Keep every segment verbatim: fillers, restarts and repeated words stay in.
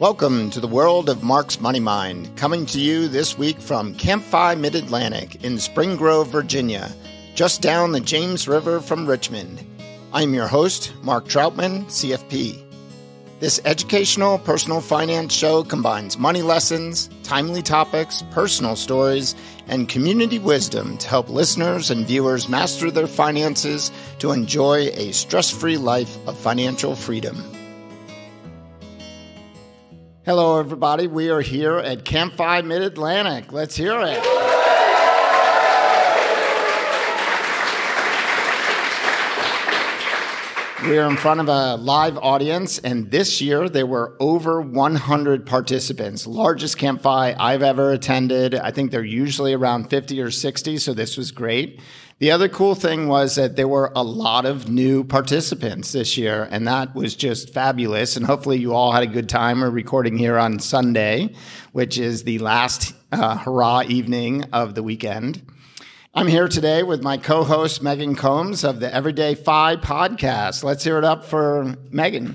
Welcome to the world of Mark's Money Mind, coming to you this week from Camp Fi Mid-Atlantic in Spring Grove, Virginia, just down the James River from Richmond. I'm your host, Mark Troutman, C F P. This educational personal finance show combines money lessons, timely topics, personal stories, and community wisdom to help listeners and viewers master their finances to enjoy a stress-free life of financial freedom. Hello, everybody. We are here at Camp Fi Mid-Atlantic. Let's hear it. We are in front of a live audience, and this year there were over one hundred participants, largest Camp Fi I've ever attended. I think they're usually around fifty or sixty, so this was great. The other cool thing was that there were a lot of new participants this year, and that was just fabulous. And hopefully you all had a good time. We're recording here on Sunday, which is the last uh, hurrah evening of the weekend. I'm here today with my co-host, Megan Combs of the Everyday Fi podcast. Let's hear it up for Megan.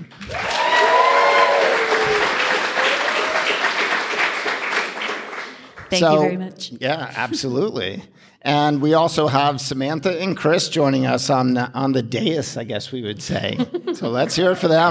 Thank so, you very much. Yeah, absolutely. And we also have Samantha and Chris joining us on the, on the dais, I guess we would say. So let's hear it for them.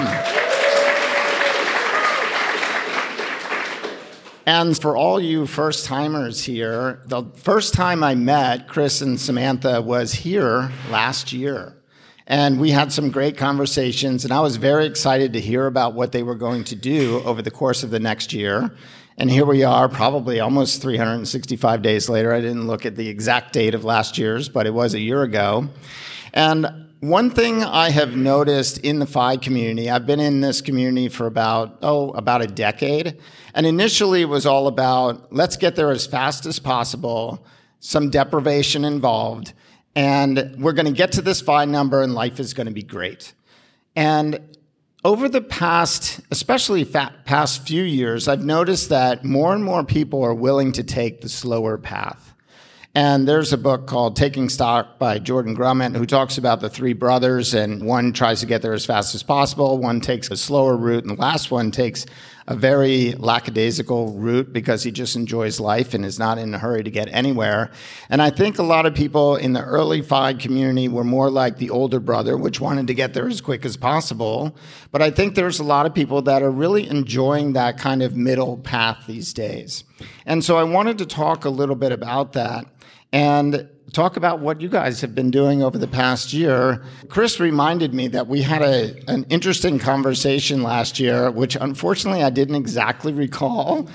And for all you first-timers here, the first time I met Chris and Samantha was here last year. And we had some great conversations, and I was very excited to hear about what they were going to do over the course of the next year. And here we are, probably almost three hundred sixty-five days later. I didn't look at the exact date of last year's, but it was a year ago. And one thing I have noticed in the Fi community, I've been in this community for about, oh, about a decade. And initially it was all about, let's get there as fast as possible, some deprivation involved, and we're going to get to this Fi number and life is going to be great. And over the past, especially past few years, I've noticed that more and more people are willing to take the slower path. And there's a book called Taking Stock by Jordan Grummett, who talks about the three brothers, and one tries to get there as fast as possible, one takes a slower route, and the last one takes a very lackadaisical route because he just enjoys life and is not in a hurry to get anywhere. And I think a lot of people in the early Fi community were more like the older brother, which wanted to get there as quick as possible. But I think there's a lot of people that are really enjoying that kind of middle path these days. And so I wanted to talk a little bit about that and talk about what you guys have been doing over the past year. Chris reminded me that we had a, an interesting conversation last year, which unfortunately I didn't exactly recall.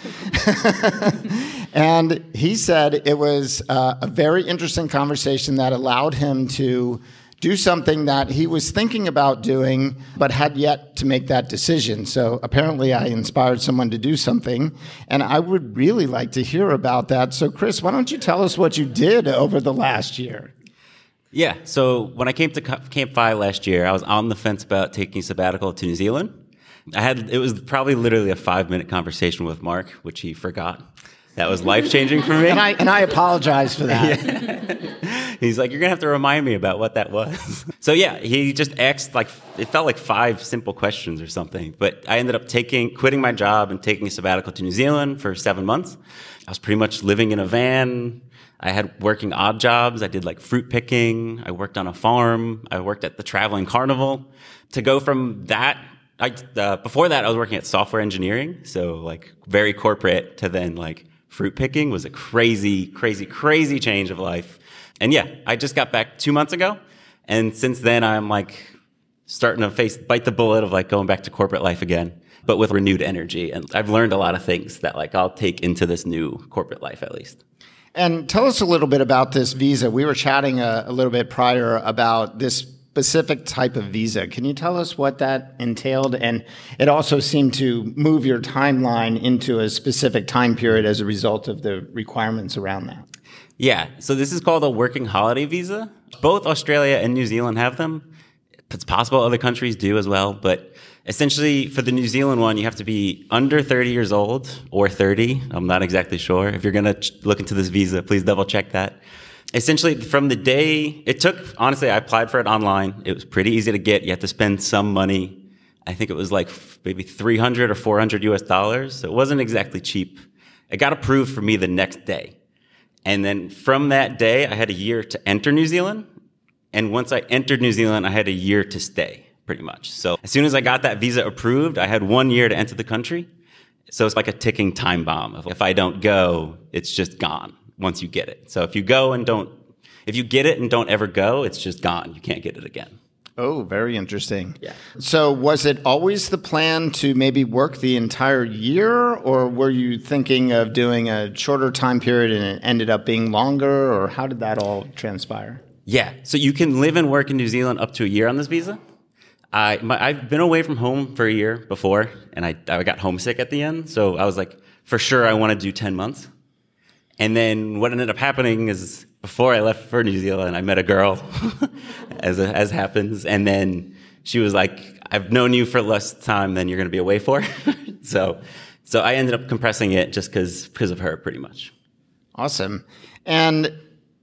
And he said it was uh, a very interesting conversation that allowed him to do something that he was thinking about doing, but had yet to make that decision. So apparently I inspired someone to do something, and I would really like to hear about that. So Chris, why don't you tell us what you did over the last year? Yeah, so when I came to Camp Fi last year, I was on the fence about taking a sabbatical to New Zealand. I had, it was probably literally a five-minute conversation with Mark, which he forgot. That was life-changing for me. And I and I apologize for that. Yeah. He's like, you're going to have to remind me about what that was. So yeah, he just asked, like, it felt like five simple questions or something. But I ended up taking, quitting my job and taking a sabbatical to New Zealand for seven months. I was pretty much living in a van. I had working odd jobs. I did like fruit picking. I worked on a farm. I worked at the traveling carnival. To go from that, I, uh, before that, I was working at software engineering. So like very corporate, to then like fruit picking was a crazy, crazy, crazy change of life. And yeah, I just got back two months ago. And since then, I'm like starting to face, bite the bullet of like going back to corporate life again, but with renewed energy. And I've learned a lot of things that like I'll take into this new corporate life at least. And tell us a little bit about this visa. We were chatting a, a little bit prior about this specific type of visa. Can you tell us what that entailed? And it also seemed to move your timeline into a specific time period as a result of the requirements around that. Yeah, so this is called a working holiday visa. Both Australia and New Zealand have them. It's possible other countries do as well, but essentially for the New Zealand one, you have to be under thirty years old or thirty. I'm not exactly sure. If you're going to ch- look into this visa, please double check that. Essentially, from the day it took, honestly, I applied for it online. It was pretty easy to get. You had to spend some money I think it was like maybe three hundred or four hundred U S dollars. So it wasn't exactly cheap. It got approved for me the next day. And then from that day, I had a year to enter New Zealand. And once I entered New Zealand, I had a year to stay, pretty much. So as soon as I got that visa approved, I had one year to enter the country. So it's like a ticking time bomb. If I don't go, it's just gone once you get it. So if you go and don't, if you get it and don't ever go, it's just gone. You can't get it again. Oh, very interesting. Yeah. So was it always the plan to maybe work the entire year, or were you thinking of doing a shorter time period and it ended up being longer, or how did that all transpire? Yeah. So you can live and work in New Zealand up to a year on this visa. I, my, I've been away from home for a year before, and I, I got homesick at the end. So I was like, for sure, I want to do ten months. And then what ended up happening is before I left for New Zealand, I met a girl, as as happens. And then she was like, I've known you for less time than you're going to be away for. so so I ended up compressing it just because because of her, pretty much. Awesome. And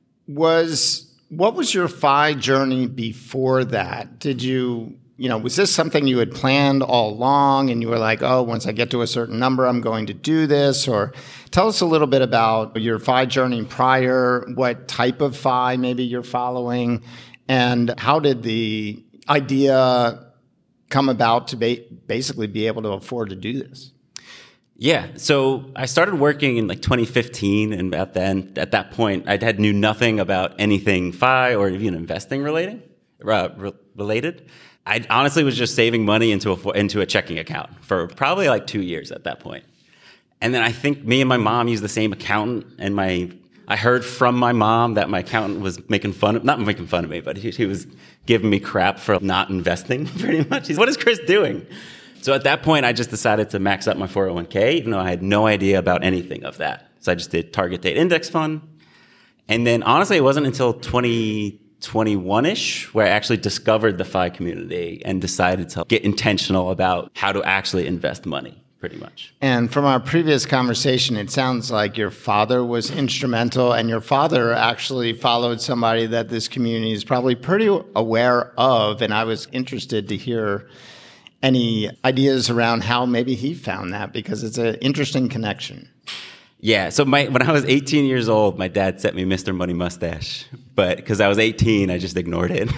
was what was your F I journey before that? Did you, you know, was this something you had planned all along and you were like, oh, once I get to a certain number, I'm going to do this? Or tell us a little bit about your F I journey prior, what type of F I maybe you're following, and how did the idea come about to ba- basically be able to afford to do this? Yeah, so I started working in like twenty fifteen, and at then at that point, I had knew nothing about anything F I or even investing relating, uh, re- related. I honestly was just saving money into a into a checking account for probably like two years at that point. And then I think me and my mom used the same accountant, and my I heard from my mom that my accountant was making fun of, not making fun of me, but he, he was giving me crap for not investing, pretty much. He's, what is Chris doing? So at that point, I just decided to max out my four oh one k, even though I had no idea about anything of that. So I just did target date index fund. And then honestly, it wasn't until twenty twenty-one-ish where I actually discovered the F I community and decided to get intentional about how to actually invest money, pretty much. And from our previous conversation, it sounds like your father was instrumental, and your father actually followed somebody that this community is probably pretty aware of. And I was interested to hear any ideas around how maybe he found that, because it's an interesting connection. Yeah, so my, when I was eighteen years old, my dad sent me Mister Money Mustache, but because I was eighteen, I just ignored it.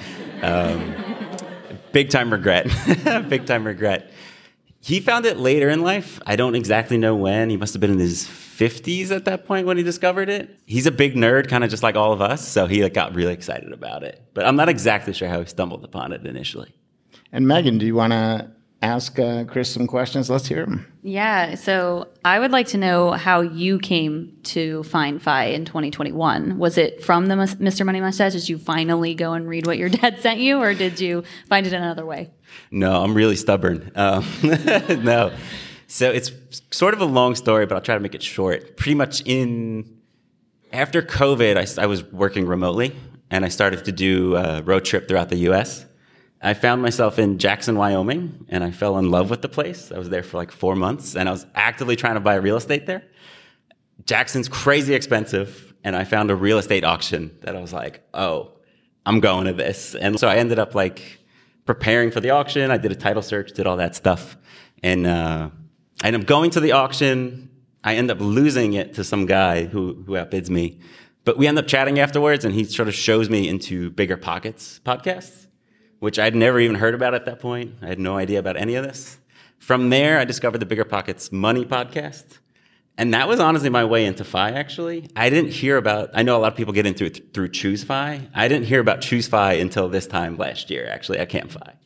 um, big time regret, big time regret. He found it later in life. I don't exactly know when. He must have been in his fifties at that point when he discovered it. He's a big nerd, kind of just like all of us, so he like, got really excited about it. But I'm not exactly sure how he stumbled upon it initially. And Megan, do you want to ask uh, Chris some questions? Let's hear them. Yeah, so I would like to know how you came to find F I in twenty twenty-one. Was it from the Mus- Mister Money Mustache? Did you finally go and read what your dad sent you, or did you find it another way? No, I'm really stubborn. Um, no. So it's sort of a long story, but I'll try to make it short. Pretty much in, after COVID, I, I was working remotely, and I started to do a road trip throughout the U S. I found myself in Jackson, Wyoming, and I fell in love with the place. I was there for like four months, and I was actively trying to buy real estate there. Jackson's crazy expensive, and I found a real estate auction that I was like, oh, I'm going to this. And so I ended up like preparing for the auction. I did a title search, did all that stuff. And uh, I ended up going to the auction. I ended up losing it to some guy who, who outbids me. But we end up chatting afterwards, and he sort of shows me into Bigger Pockets podcasts, which I'd never even heard about at that point. I had no idea about any of this. From there, I discovered the Bigger Pockets Money podcast. And that was honestly my way into F I, actually. I didn't hear about, I know a lot of people get into it th- through Choose F I. I didn't hear about Choose F I until this time last year, actually, at Camp F I.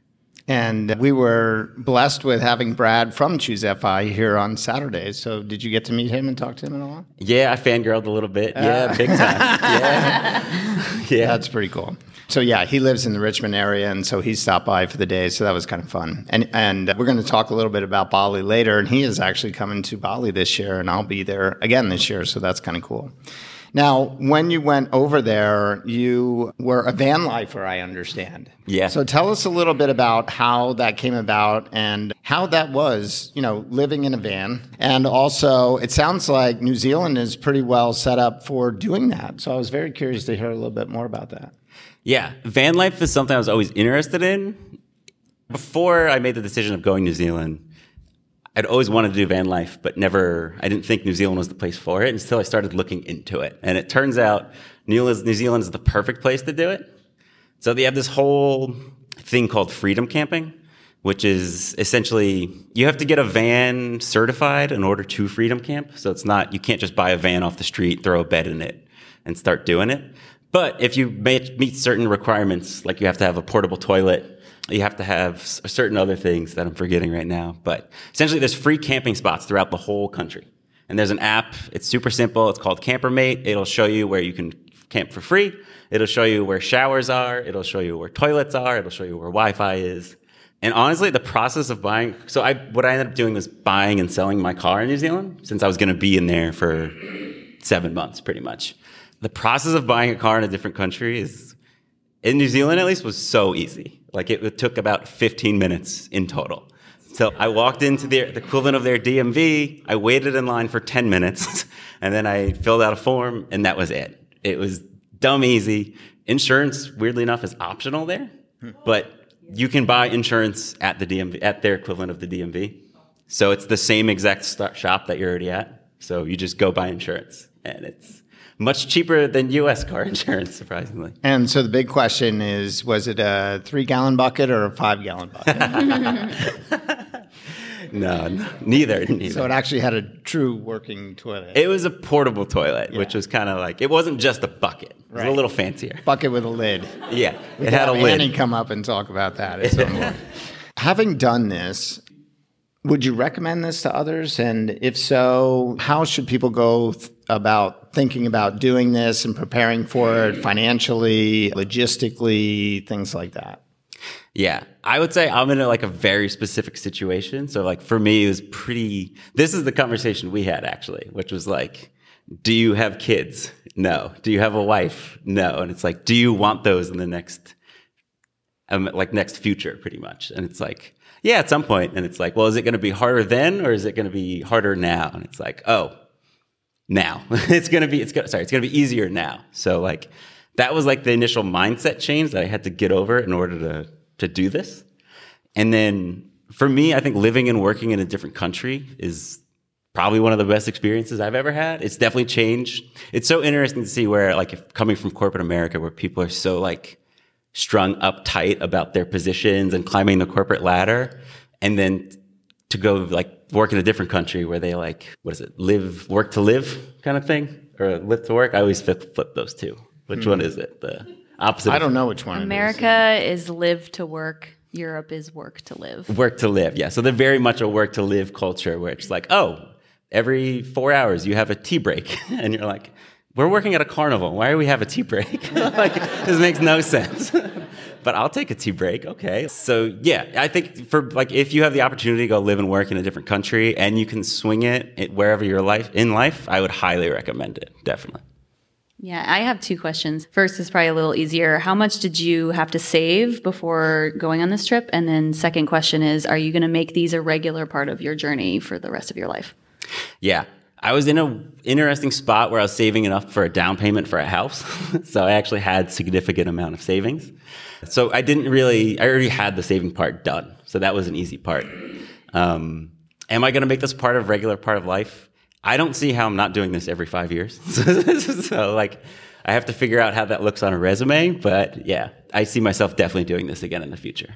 And we were blessed with having Brad from Choose F I here on Saturday. So did you get to meet him and talk to him at all? Yeah, I fangirled a little bit. Yeah, uh. big time. Yeah. yeah. That's pretty cool. So yeah, he lives in the Richmond area, and so he stopped by for the day, so that was kind of fun. And and we're going to talk a little bit about Bali later, and he is actually coming to Bali this year, and I'll be there again this year, so that's kind of cool. Now, when you went over there, you were a van lifer, I understand. Yeah. So tell us a little bit about how that came about and how that was, you know, living in a van. And also, it sounds like New Zealand is pretty well set up for doing that. So I was very curious to hear a little bit more about that. Yeah, van life is something I was always interested in. Before I made the decision of going to New Zealand, I'd always wanted to do van life, but never, I didn't think New Zealand was the place for it until I started looking into it. And it turns out New Zealand is the perfect place to do it. So they have this whole thing called freedom camping, which is essentially, you have to get a van certified in order to freedom camp. So it's not, you can't just buy a van off the street, throw a bed in it, and start doing it. But if you meet certain requirements, like you have to have a portable toilet, you have to have certain other things that I'm forgetting right now. But essentially, there's free camping spots throughout the whole country. And there's an app. It's super simple. It's called CamperMate. It'll show you where you can camp for free. It'll show you where showers are. It'll show you where toilets are. It'll show you where Wi-Fi is. And honestly, the process of buying, so I, what I ended up doing was buying and selling my car in New Zealand, since I was going to be in there for seven months, pretty much. The process of buying a car in a different country is, in New Zealand at least, was so easy. Like it, it took about fifteen minutes in total. So I walked into their, the equivalent of their D M V, I waited in line for ten minutes, and then I filled out a form, and that was it. It was dumb easy. Insurance, weirdly enough, is optional there, but you can buy insurance at the D M V, at their equivalent of the D M V. So it's the same exact st- shop that you're already at. So you just go buy insurance, and it's much cheaper than U S car insurance, surprisingly. And so the big question is, was it a three-gallon bucket or a five-gallon bucket? no, n- neither, neither. So it actually had a true working toilet. It was a portable toilet, yeah. Which was kind of like, it wasn't just a bucket. It was right. a little fancier. Bucket with a lid. Yeah, we it had a lid. Annie come up and talk about that at some point. Having done this, would you recommend this to others? And if so, how should people go th- about thinking about doing this and preparing for it financially, logistically, things like that? Yeah, I would say I'm in a, like a very specific situation. So like for me, it was pretty, this is the conversation we had actually, which was like, do you have kids? No. Do you have a wife? No. And it's like, do you want those in the next, um, like next future pretty much? And it's like, yeah, at some point. And it's like, well, is it going to be harder then or is it going to be harder now? And it's like, oh, now. it's going to be, it's gonna, sorry, it's going to be easier now. So like, that was like the initial mindset change that I had to get over in order to, to do this. And then for me, I think living and working in a different country is probably one of the best experiences I've ever had. It's definitely changed. It's so interesting to see where like if coming from corporate America, where people are so like strung up tight about their positions and climbing the corporate ladder, and then to go like work in a different country where they like, what is it, live, work to live kind of thing, or live to work. I always flip, flip those two. Which hmm. one is it? The opposite? I don't know which one. America is. is live to work. Europe is work to live. Work to live, yeah. So they're very much a work to live culture where it's like, oh, every four hours you have a tea break. And you're like, we're working at a carnival. Why do we have a tea break? Like, this makes no sense. But I'll take a tea break, okay. So yeah, I think for like if you have the opportunity to go live and work in a different country and you can swing it, it wherever you're life in life, I would highly recommend it, definitely. Yeah, I have two questions. First is probably a little easier. How much did you have to save before going on this trip? And then second question is, are you going to make these a regular part of your journey for the rest of your life? Yeah, I was in an interesting spot where I was saving enough for a down payment for a house. So I actually had significant amount of savings. So I didn't really, I already had the saving part done. So that was an easy part. Um, am I going to make this part of regular part of life? I don't see how I'm not doing this every five years. So, like, I have to figure out how that looks on a resume. But, yeah, I see myself definitely doing this again in the future.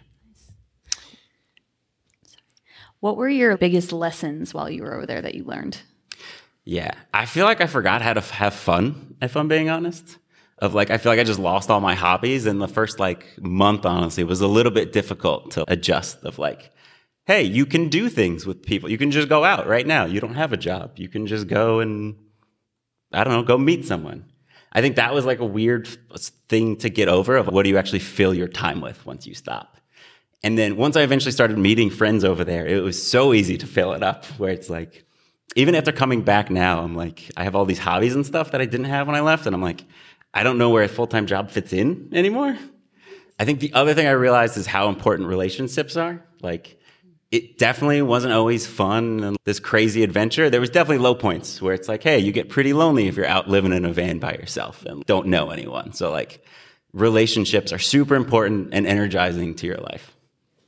What were your biggest lessons while you were over there that you learned? Yeah, I feel like I forgot how to f- have fun, if I'm being honest. Of, like, I feel like I just lost all my hobbies. And the first, like, month, honestly, was a little bit difficult to adjust of, like, hey, you can do things with people. You can just go out right now. You don't have a job. You can just go and, I don't know, go meet someone. I think that was like a weird thing to get over of what do you actually fill your time with once you stop. And then once I eventually started meeting friends over there, it was so easy to fill it up where it's like, even after coming back now, I'm like, I have all these hobbies and stuff that I didn't have when I left. And I'm like, I don't know where a full-time job fits in anymore. I think the other thing I realized is how important relationships are. Like, it definitely wasn't always fun and this crazy adventure. There was definitely low points where it's like, hey, you get pretty lonely if you're out living in a van by yourself and don't know anyone. So like relationships are super important and energizing to your life.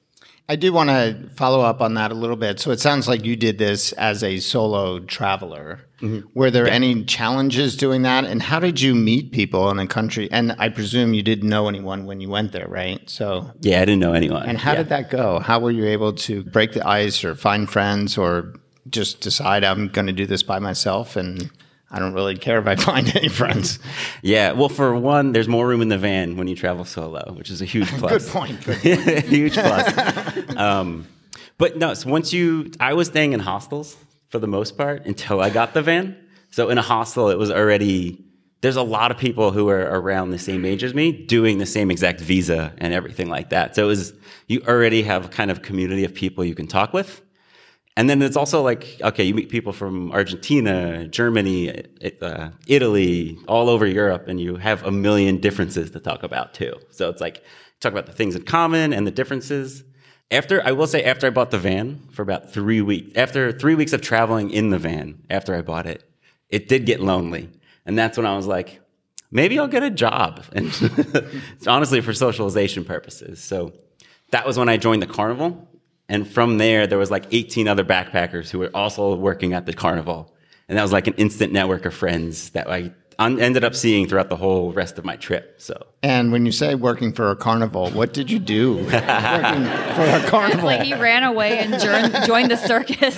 I do want to follow up on that a little bit. So it sounds like you did this as a solo traveler. Mm-hmm. Were there yeah. any challenges doing that? And how did you meet people in a country? And I presume you didn't know anyone when you went there, right? So yeah, I didn't know anyone. And how yeah. did that go? How were you able to break the ice or find friends or just decide I'm going to do this by myself and I don't really care if I find any friends? Yeah, well, for one, there's more room in the van when you travel solo, which is a huge plus. Good point. Good point. Huge plus. um, but no, so once you, I was staying in hostels for the most part until I got the van. So in a hostel, it was already, there's a lot of people who are around the same age as me doing the same exact visa and everything like that. So it was, you already have a kind of community of people you can talk with. And then it's also like, okay, you meet people from Argentina, Germany, uh, Italy, all over Europe, and you have a million differences to talk about too. So it's like, talk about the things in common and the differences. After, I will say, after I bought the van for about three weeks, after three weeks of traveling in the van, after I bought it, it did get lonely. And that's when I was like, maybe I'll get a job. And it's honestly for socialization purposes. So that was when I joined the carnival. And from there, there was like eighteen other backpackers who were also working at the carnival. And that was like an instant network of friends that I un- ended up seeing throughout the whole rest of my trip. So. And when you say working for a carnival, what did you do working for a carnival? Like he ran away and joined, joined the circus.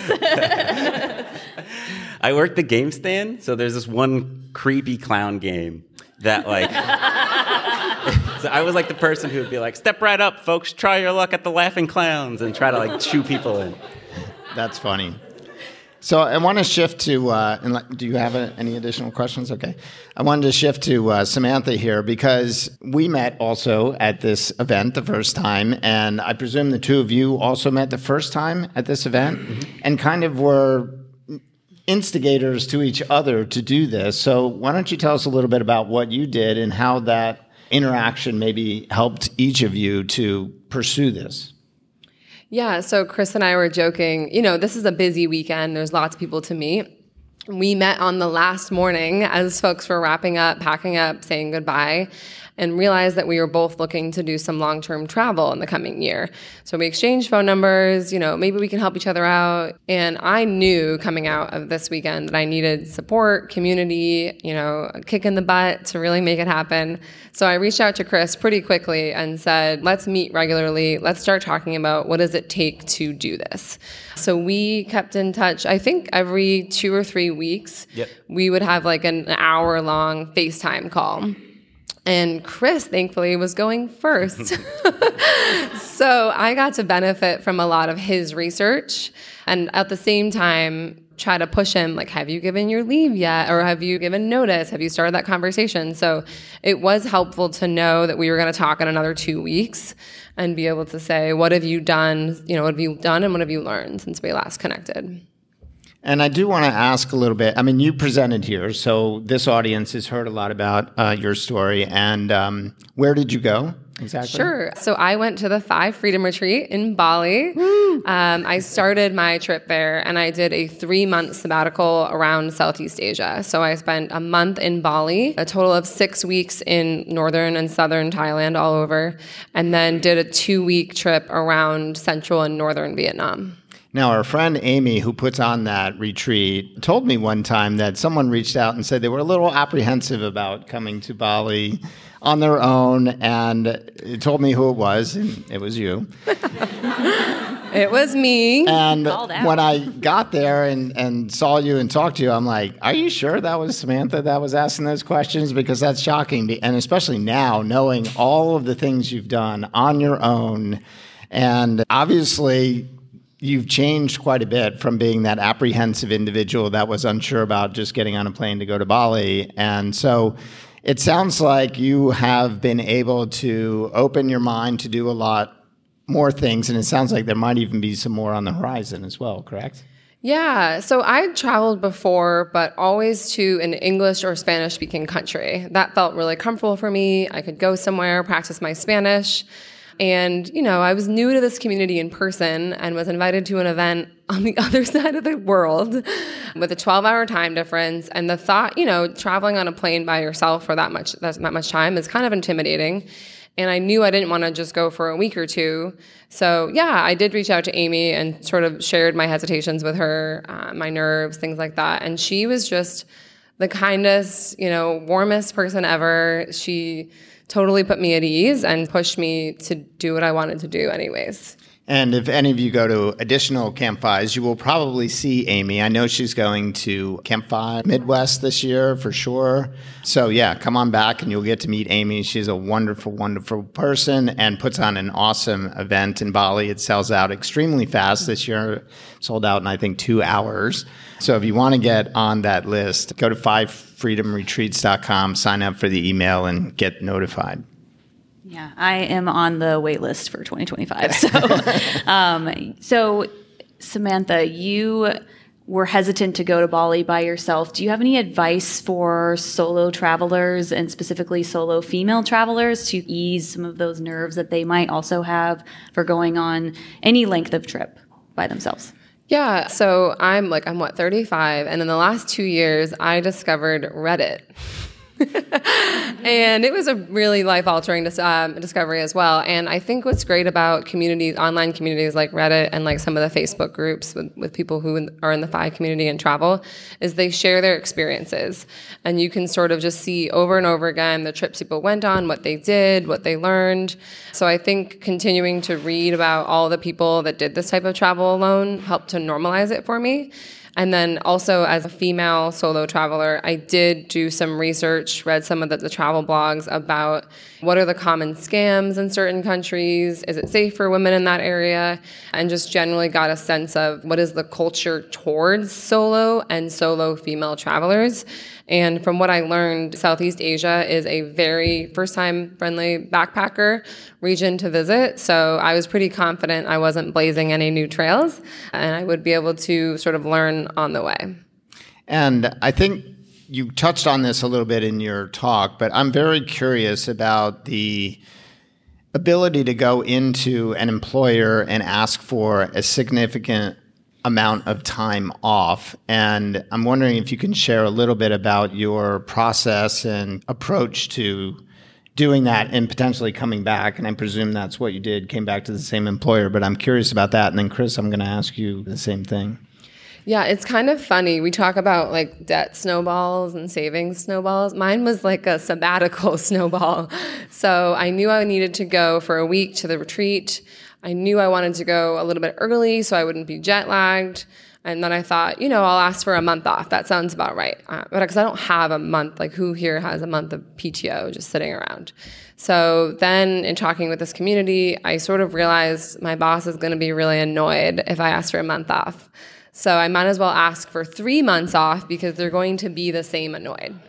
I worked the game stand. So there's this one creepy clown game that like... So I was like the person who would be like, step right up, folks, try your luck at the Laughing Clowns, and try to like shoo people in. That's funny. So I want to shift to, uh, and do you have a, any additional questions? Okay. I wanted to shift to uh, Samantha here because we met also at this event the first time, and I presume the two of you also met the first time at this event mm-hmm. and kind of were instigators to each other to do this. So why don't you tell us a little bit about what you did and how that interaction maybe helped each of you to pursue this? Yeah, so Chris and I were joking, you know, this is a busy weekend. There's lots of people to meet. We met on the last morning as folks were wrapping up, packing up, saying goodbye, and realized that we were both looking to do some long-term travel in the coming year. So we exchanged phone numbers, you know, maybe we can help each other out. And I knew coming out of this weekend that I needed support, community, you know, a kick in the butt to really make it happen. So I reached out to Chris pretty quickly and said, let's meet regularly. Let's start talking about what does it take to do this. So we kept in touch, I think every two or three weeks, yep. we would have like an hour long FaceTime call. And Chris, thankfully, was going first. So I got to benefit from a lot of his research. And at the same time, try to push him, like, have you given your leave yet? Or have you given notice? Have you started that conversation? So it was helpful to know that we were going to talk in another two weeks and be able to say, what have you done? You know, what have you done and what have you learned since we last connected? And I do want to ask a little bit. I mean, you presented here, so this audience has heard a lot about uh, your story. And um, where did you go exactly? Sure. So I went to the Five Freedom Retreat in Bali. Um, I started my trip there, and I did a three-month sabbatical around Southeast Asia. So I spent a month in Bali, a total of six weeks in northern and southern Thailand, all over, and then did a two-week trip around central and northern Vietnam. Now, our friend Amy, who puts on that retreat, told me one time that someone reached out and said they were a little apprehensive about coming to Bali on their own, and it told me who it was, and it was you. It was me. And when I got there and, and saw you and talked to you, I'm like, are you sure that was Samantha that was asking those questions? Because that's shocking. And especially now, knowing all of the things you've done on your own, and obviously you've changed quite a bit from being that apprehensive individual that was unsure about just getting on a plane to go to Bali. And so it sounds like you have been able to open your mind to do a lot more things. And it sounds like there might even be some more on the horizon as well, correct? Yeah. So I traveled before, but always to an English or Spanish speaking country. That felt really comfortable for me. I could go somewhere, practice my Spanish. And, you know, I was new to this community in person and was invited to an event on the other side of the world with a twelve-hour time difference. And the thought, you know, traveling on a plane by yourself for that much that much time is kind of intimidating. And I knew I didn't want to just go for a week or two. So yeah, I did reach out to Amy and sort of shared my hesitations with her, uh, my nerves, things like that. And she was just the kindest, you know, warmest person ever. She totally put me at ease and pushed me to do what I wanted to do anyways. And if any of you go to additional Camp Fives, you will probably see Amy. I know she's going to Camp Five Midwest this year for sure. So yeah, come on back and you'll get to meet Amy. She's a wonderful, wonderful person and puts on an awesome event in Bali. It sells out extremely fast this year. Sold out in, I think, two hours. So if you want to get on that list, go to five freedom retreats dot com, sign up for the email, and get notified. Yeah, I am on the wait list for twenty twenty-five. So, um, so Samantha, you were hesitant to go to Bali by yourself. Do you have any advice for solo travelers and specifically solo female travelers to ease some of those nerves that they might also have for going on any length of trip by themselves? Yeah, so I'm like, I'm what, thirty-five, and in the last two years, I discovered Reddit. And it was a really life-altering dis- um, discovery as well. And I think what's great about communities, online communities like Reddit and like some of the Facebook groups with, with people who in, are in the F I community and travel, is they share their experiences. And you can sort of just see over and over again the trips people went on, what they did, what they learned. So I think continuing to read about all the people that did this type of travel alone helped to normalize it for me. And then also as a female solo traveler, I did do some research, read some of the, the travel blogs about what are the common scams in certain countries, is it safe for women in that area, and just generally got a sense of what is the culture towards solo and solo female travelers. And from what I learned, Southeast Asia is a very first-time friendly backpacker region to visit. So I was pretty confident I wasn't blazing any new trails and I would be able to sort of learn on the way. And I think you touched on this a little bit in your talk, but I'm very curious about the ability to go into an employer and ask for a significant amount of time off. And I'm wondering if you can share a little bit about your process and approach to doing that and potentially coming back. And I presume that's what you did, came back to the same employer, but I'm curious about that. And then Chris, I'm going to ask you the same thing. Yeah, it's kind of funny. We talk about like debt snowballs and savings snowballs. Mine was like a sabbatical snowball. So I knew I needed to go for a week to the retreat. I knew I wanted to go a little bit early so I wouldn't be jet lagged. And then I thought, you know, I'll ask for a month off. That sounds about right. Uh, but because I don't have a month, like who here has a month of P T O just sitting around? So then in talking with this community, I sort of realized my boss is going to be really annoyed if I ask for a month off. So I might as well ask for three months off because they're going to be the same annoyed.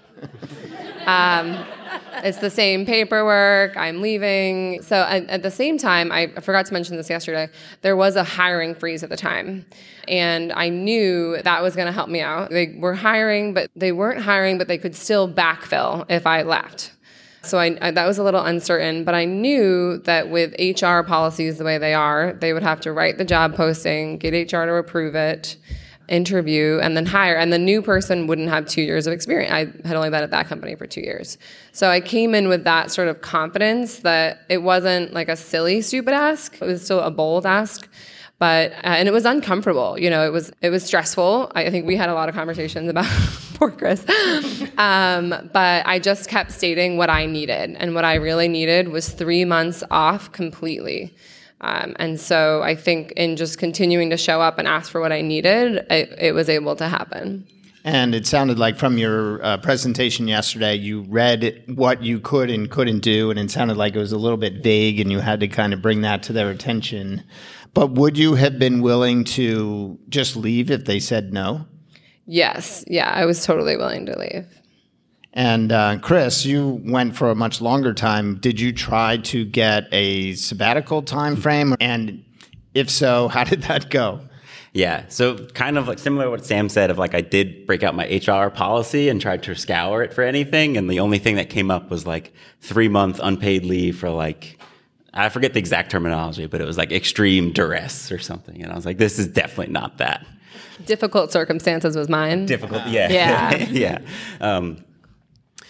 Um, it's the same paperwork, I'm leaving. So at, at the same time, I forgot to mention this yesterday, there was a hiring freeze at the time. And I knew that was going to help me out. They were hiring, but they weren't hiring, but they could still backfill if I left. So I, I, that was a little uncertain, but I knew that with H R policies the way they are, they would have to write the job posting, get H R to approve it, interview, and then hire. And the new person wouldn't have two years of experience. I had only been at that company for two years. So I came in with that sort of confidence that it wasn't like a silly, stupid ask. It was still a bold ask. But, uh, and it was uncomfortable. You know, it was, it was stressful. I think we had a lot of conversations about poor Chris. Um, but I just kept stating what I needed. And what I really needed was three months off completely. Um, and so I think in just continuing to show up and ask for what I needed, it, it was able to happen. And it sounded like from your uh, presentation yesterday, you read what you could and couldn't do, and it sounded like it was a little bit vague, and you had to kind of bring that to their attention. But would you have been willing to just leave if they said no? Yes. Yeah, I was totally willing to leave. And uh, Chris, you went for a much longer time. Did you try to get a sabbatical time frame? And if so, how did that go? Yeah, so kind of like similar to what Sam said of like I did break out my H R policy and tried to scour it for anything. And the only thing that came up was like three month unpaid leave for like, I forget the exact terminology, but it was like extreme duress or something. And I was like, this is definitely not that. Difficult circumstances was mine. Difficult, yeah. Yeah. yeah. Um,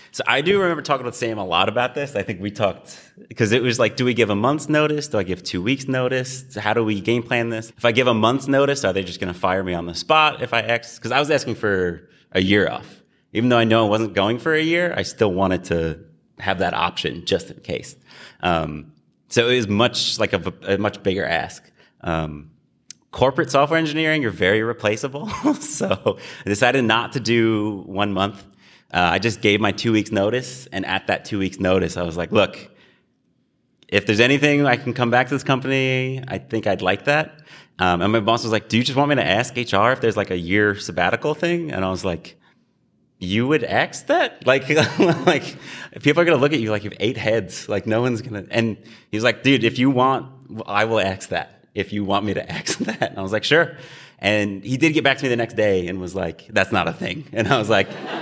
So I do remember talking with Sam a lot about this. I think we talked because it was like, do we give a month's notice? Do I give two weeks notice? How do we game plan this? If I give a month's notice, are they just going to fire me on the spot if I X? Because I was asking for a year off. Even though I know I wasn't going for a year, I still wanted to have that option just in case. Um, so it was much like a, a much bigger ask. Um, corporate software engineering, you're very replaceable. So I decided not to do one month. Uh, I just gave my two weeks notice. And at that two weeks notice, I was like, look, if there's anything I can come back to this company, I think I'd like that. Um, and my boss was like, do you just want me to ask H R if there's like a year sabbatical thing? And I was like, you would ask that? Like, like people are going to look at you like you have eight heads. Like no one's going to, and he was like, dude, if you want, I will ask that. If you want me to ask that. And I was like, sure. And he did get back to me the next day and was like, that's not a thing. And I was like,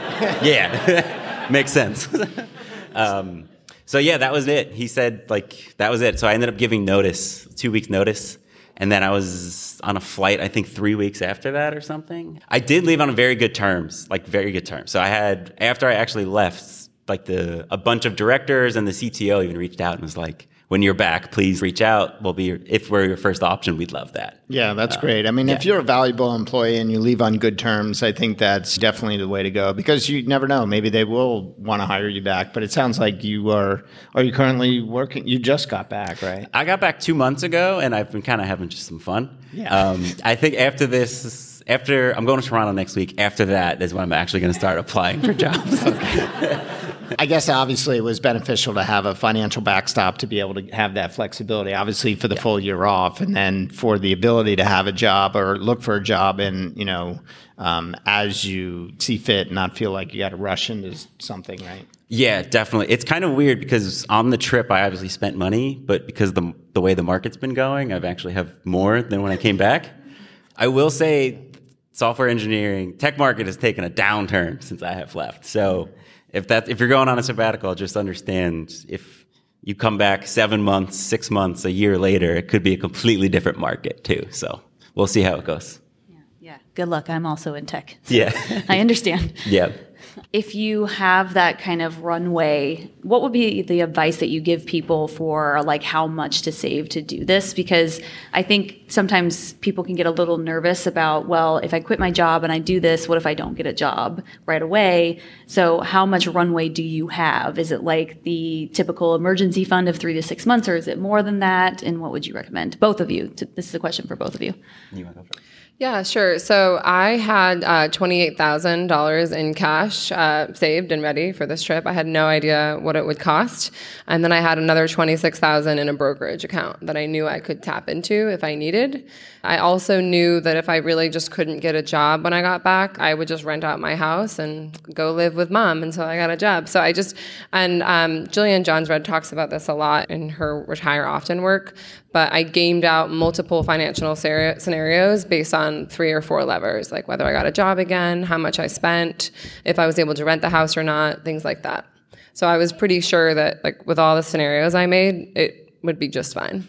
yeah, makes sense. um, so yeah, that was it. He said like, that was it. So I ended up giving notice, two weeks notice. And then I was on a flight, I think three weeks after that or something. I did leave on very good terms, like very good terms. So I had, after I actually left, like the, a bunch of directors and the C T O even reached out and was like, when you're back, please reach out. We'll be, if we're your first option, we'd love that. Yeah, that's uh, great. I mean, yeah. if you're a valuable employee and you leave on good terms, I think that's definitely the way to go because you never know. Maybe they will want to hire you back, but it sounds like you are, are you currently working? You just got back, right? I got back two months ago and I've been kind of having just some fun. Yeah. Um, I think after this, after, I'm going to Toronto next week. After that is when I'm actually going to start applying for jobs. I guess obviously it was beneficial to have a financial backstop to be able to have that flexibility, obviously for the yeah. full year off, and then for the ability to have a job or look for a job and, you know, um, as you see fit, not feel like you got to rush into something, right? Yeah, definitely. It's kind of weird because on the trip I obviously spent money, but because the the way the market's been going, I've actually have more than when I came back. I will say software engineering, tech market has taken a downturn since I have left. So If that if you're going on a sabbatical, just understand if you come back seven months, six months, a year later, it could be a completely different market too. So we'll see how it goes. Yeah, yeah. Good luck. I'm also in tech. So yeah. I understand. Yeah. If you have that kind of runway, what would be the advice that you give people for like how much to save to do this? Because I think sometimes people can get a little nervous about, well, if I quit my job and I do this, what if I don't get a job right away? So how much runway do you have? Is it like the typical emergency fund of three to six months, or is it more than that? And what would you recommend? Both of you. This is a question for both of you. You want to go first? Yeah, sure. So I had uh, twenty-eight thousand dollars in cash uh, saved and ready for this trip. I had no idea what it would cost. And then I had another twenty-six thousand dollars in a brokerage account that I knew I could tap into if I needed. I also knew that if I really just couldn't get a job when I got back, I would just rent out my house and go live with mom until I got a job. So I just, and um, Jillian Johnsrud talks about this a lot in her Retire Often work, but I gamed out multiple financial scenarios based on three or four levers, like whether I got a job again, how much I spent, if I was able to rent the house or not, things like that. So I was pretty sure that like with all the scenarios I made, it would be just fine.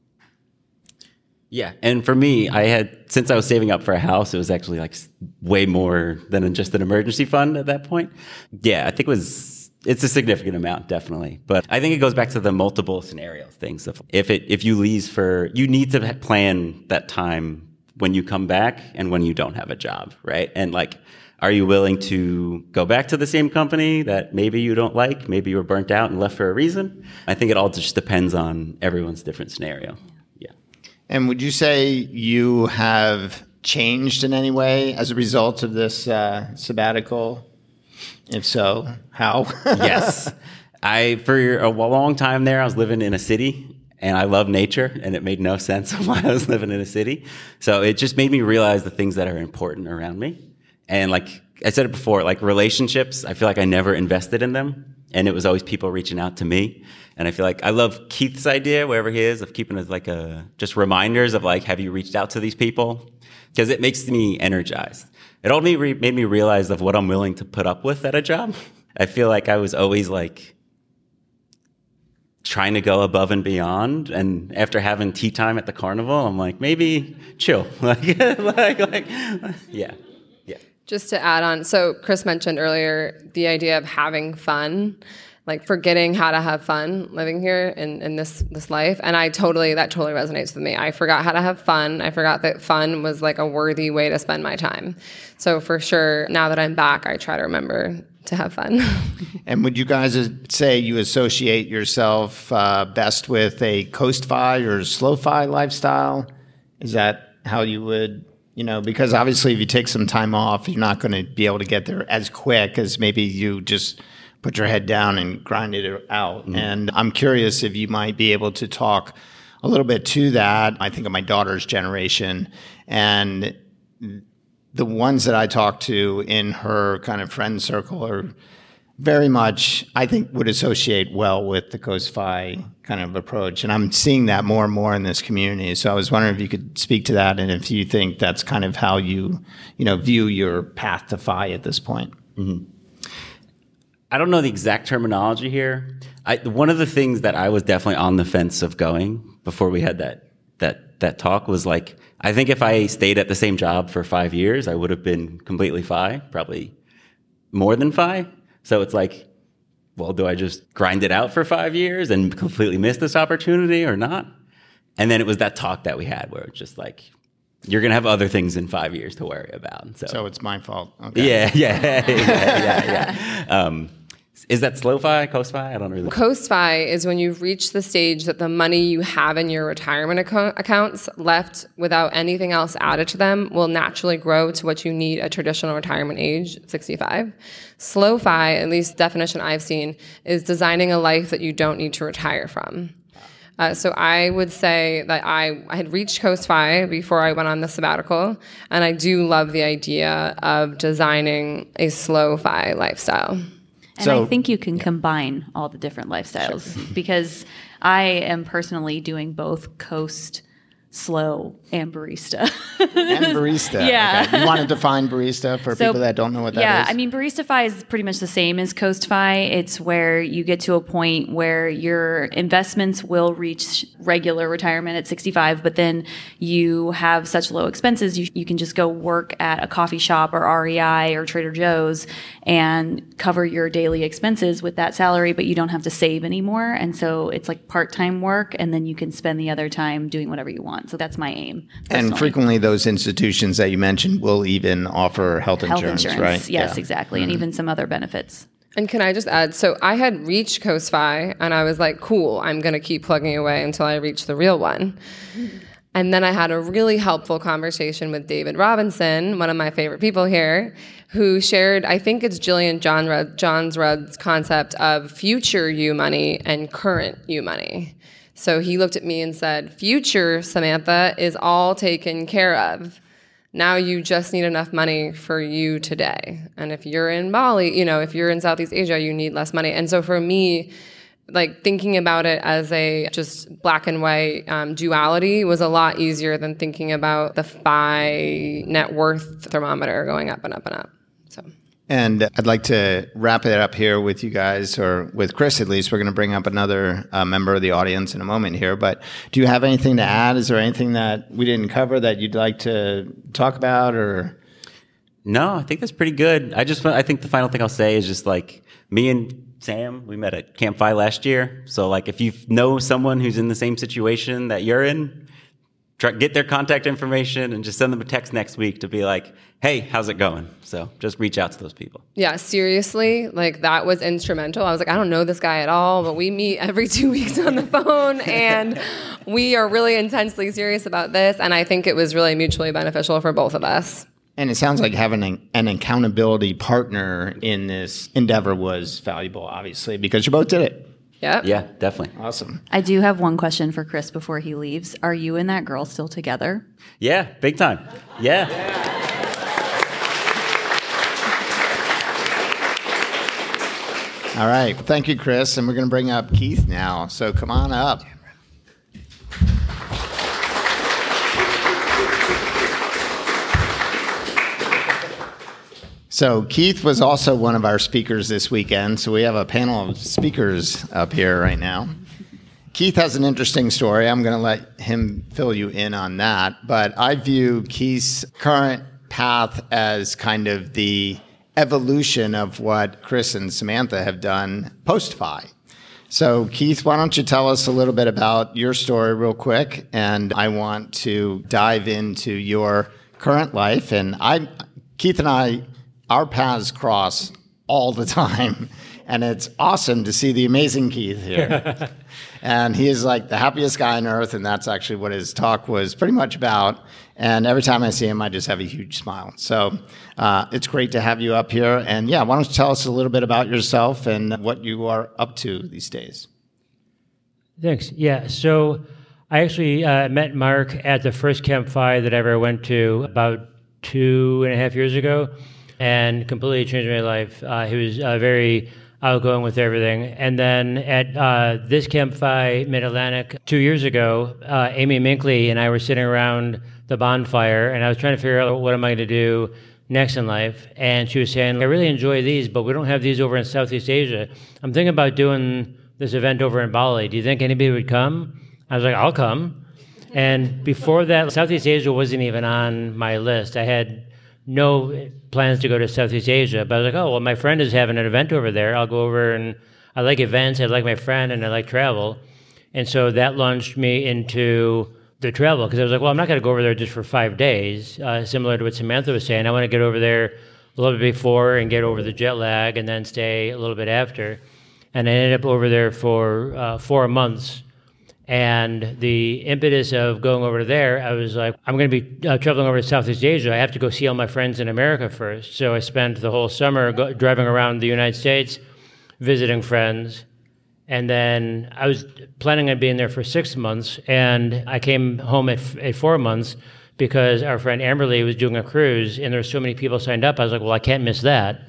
Yeah, and for me, I had, since I was saving up for a house, it was actually like way more than just an emergency fund at that point. Yeah, I think it was, it's a significant amount, definitely. But I think it goes back to the multiple scenario things. Of if it if you leave for, you need to plan that time when you come back and when you don't have a job, right? And like, are you willing to go back to the same company that maybe you don't like, maybe you were burnt out and left for a reason? I think it all just depends on everyone's different scenario. Yeah. And would you say you have changed in any way as a result of this uh, sabbatical? If so, how? Yes. I, for a long time there, I was living in a city. And I love nature, and it made no sense why I was living in a city. So it just made me realize the things that are important around me. And like I said it before, like relationships, I feel like I never invested in them. And it was always people reaching out to me. And I feel like I love Keith's idea, wherever he is, of keeping it like a, just reminders of like, have you reached out to these people? Because it makes me energized. It all made me, made me realize of what I'm willing to put up with at a job. I feel like I was always like, trying to go above and beyond, and after having tea time at the carnival, I'm like, maybe chill, like, like, like, yeah, yeah. Just to add on, so Chris mentioned earlier the idea of having fun, like forgetting how to have fun living here in, in this this life. And I totally, that totally resonates with me. I forgot how to have fun. I forgot that fun was like a worthy way to spend my time. So for sure, now that I'm back, I try to remember to have fun. And would you guys say you associate yourself uh, best with a coast-fi or slow-fi lifestyle? Is that how you would... You know, because obviously if you take some time off, you're not going to be able to get there as quick as maybe you just put your head down and grind it out. Mm-hmm. And I'm curious if you might be able to talk a little bit to that. I think of my daughter's generation, and the ones that I talk to in her kind of friend circle are very much, I think, would associate well with the Coast-Fi kind of approach. And I'm seeing that more and more in this community. So I was wondering if you could speak to that and if you think that's kind of how you, you know, view your path to Fi at this point. Mm-hmm. I don't know the exact terminology here. I, one of the things that I was definitely on the fence of going before we had that that that talk was like, I think if I stayed at the same job for five years, I would have been completely Fi, probably more than Fi. So it's like, well, do I just grind it out for five years and completely miss this opportunity or not? And then it was that talk that we had where it's just like, you're going to have other things in five years to worry about. So, so it's my fault. Okay. Yeah, yeah, yeah, yeah, yeah. Um, is that slow-fi, coast-fi? I don't really know. Coast-fi is when you've reached the stage that the money you have in your retirement ac- accounts left without anything else added to them will naturally grow to what you need at traditional retirement age, sixty-five. Slow-fi, at least definition I've seen, is designing a life that you don't need to retire from. Uh, so I would say that I, I had reached Coast-Fi before I went on the sabbatical, and I do love the idea of designing a slow-fi lifestyle. And So- I think you can combine all the different lifestyles because I am personally doing both coast, slow, and barista. And barista. Yeah. Okay. You want to define barista for So, people that don't know what that yeah, is? I mean, Barista-Fi is pretty much the same as Coast-Fi. It's where you get to a point where your investments will reach regular retirement at sixty-five, but then you have such low expenses, you, you can just go work at a coffee shop or R E I or Trader Joe's and cover your daily expenses with that salary, but you don't have to save anymore. And so it's like part-time work, and then you can spend the other time doing whatever you want. So that's my aim. And personally. frequently those institutions that you mentioned will even offer health, Health insurance, insurance, right? yes, Yeah. exactly, and even some other benefits. And can I just add, so I had reached Coast-Fi, and I was like, cool, I'm going to keep plugging away until I reach the real one. And then I had a really helpful conversation with David Robinson, one of my favorite people here, who shared, I think it's Jillian John Rudd, John's Rudd's concept of future you money and current you money. So he looked at me and said, future, Samantha, is all taken care of. Now you just need enough money for you today. And if you're in Bali, you know, if you're in Southeast Asia, you need less money. And so for me, like thinking about it as a just black and white um, duality was a lot easier than thinking about the Fi net worth thermometer going up and up and up. So. And I'd like to wrap it up here with you guys, or with Chris at least. We're going to bring up another uh, member of the audience in a moment here. But do you have anything to add? Is there anything that we didn't cover that you'd like to talk about? Or No, I think that's pretty good. I just, I think the final thing I'll say is just like me and Sam, we met at Camp Fi last year. So like if you know someone who's in the same situation that you're in, try, get their contact information and just send them a text next week to be like, hey, how's it going? So just reach out to those people. Yeah, seriously, like that was instrumental. I was like, I don't know this guy at all, but we meet every two weeks on the phone and we are really intensely serious about this. And I think it was really mutually beneficial for both of us. And it sounds like having an, an accountability partner in this endeavor was valuable, obviously, because you both did it. Yep. Yeah, definitely. Awesome. I do have one question for Chris before he leaves. Are you and that girl still together? Yeah, big time. Yeah. All right. Thank you, Chris. And we're going to bring up Keith now. So come on up. So Keith was also one of our speakers this weekend. So we have a panel of speakers up here right now. Keith has an interesting story. I'm going to let him fill you in on that. But I view Keith's current path as kind of the evolution of what Chris and Samantha have done post-Phi. So, Keith, why don't you tell us a little bit about your story real quick, and I want to dive into your current life. And I, Keith and I, our paths cross all the time, and it's awesome to see the amazing Keith here. And he is like the happiest guy on earth, and that's actually what his talk was pretty much about. And every time I see him, I just have a huge smile. So uh, it's great to have you up here. And yeah, why don't you tell us a little bit about yourself and what you are up to these days? Thanks. Yeah, so I actually uh, met Mark at the first Camp Phi that I ever went to about two and a half years ago, and completely changed my life. Uh, he was uh, very outgoing with everything. And then at uh, this Camp Phi Mid-Atlantic two years ago, uh, Amy Minkley and I were sitting around the bonfire, and I was trying to figure out what am I going to do next in life. And she was saying, I really enjoy these, but we don't have these over in Southeast Asia. I'm thinking about doing this event over in Bali. Do you think anybody would come? I was like, I'll come. And before that, Southeast Asia wasn't even on my list. I had no plans to go to Southeast Asia, but I was like, oh, well, my friend is having an event over there. I'll go over, and I like events, I like my friend, and I like travel. And so that launched me into the travel, because I was like, well, I'm not going to go over there just for five days, uh, similar to what Samantha was saying. I want to get over there a little bit before and get over the jet lag and then stay a little bit after. And I ended up over there for uh, four months. And the impetus of going over there, I was like, I'm going to be uh, traveling over to Southeast Asia. I have to go see all my friends in America first. So I spent the whole summer go- driving around the United States, visiting friends. And then I was planning on being there for six months. And I came home at, f- at four months because our friend Amberly was doing a cruise, and there were so many people signed up. I was like, well, I can't miss that.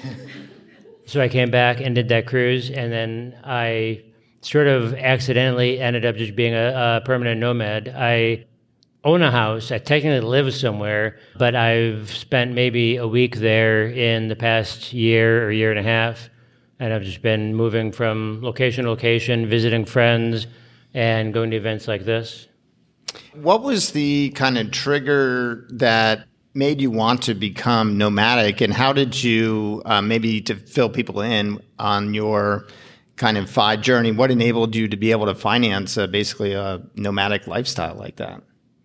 So I came back and did that cruise. And then I sort of accidentally ended up just being a, a permanent nomad. I own a house. I technically live somewhere, but I've spent maybe a week there in the past year or year and a half, and I've just been moving from location to location, visiting friends, and going to events like this. What was the kind of trigger that made you want to become nomadic, and how did you, uh, maybe to fill people in on your kind of Phi journey, what enabled you to be able to finance uh, basically a nomadic lifestyle like that?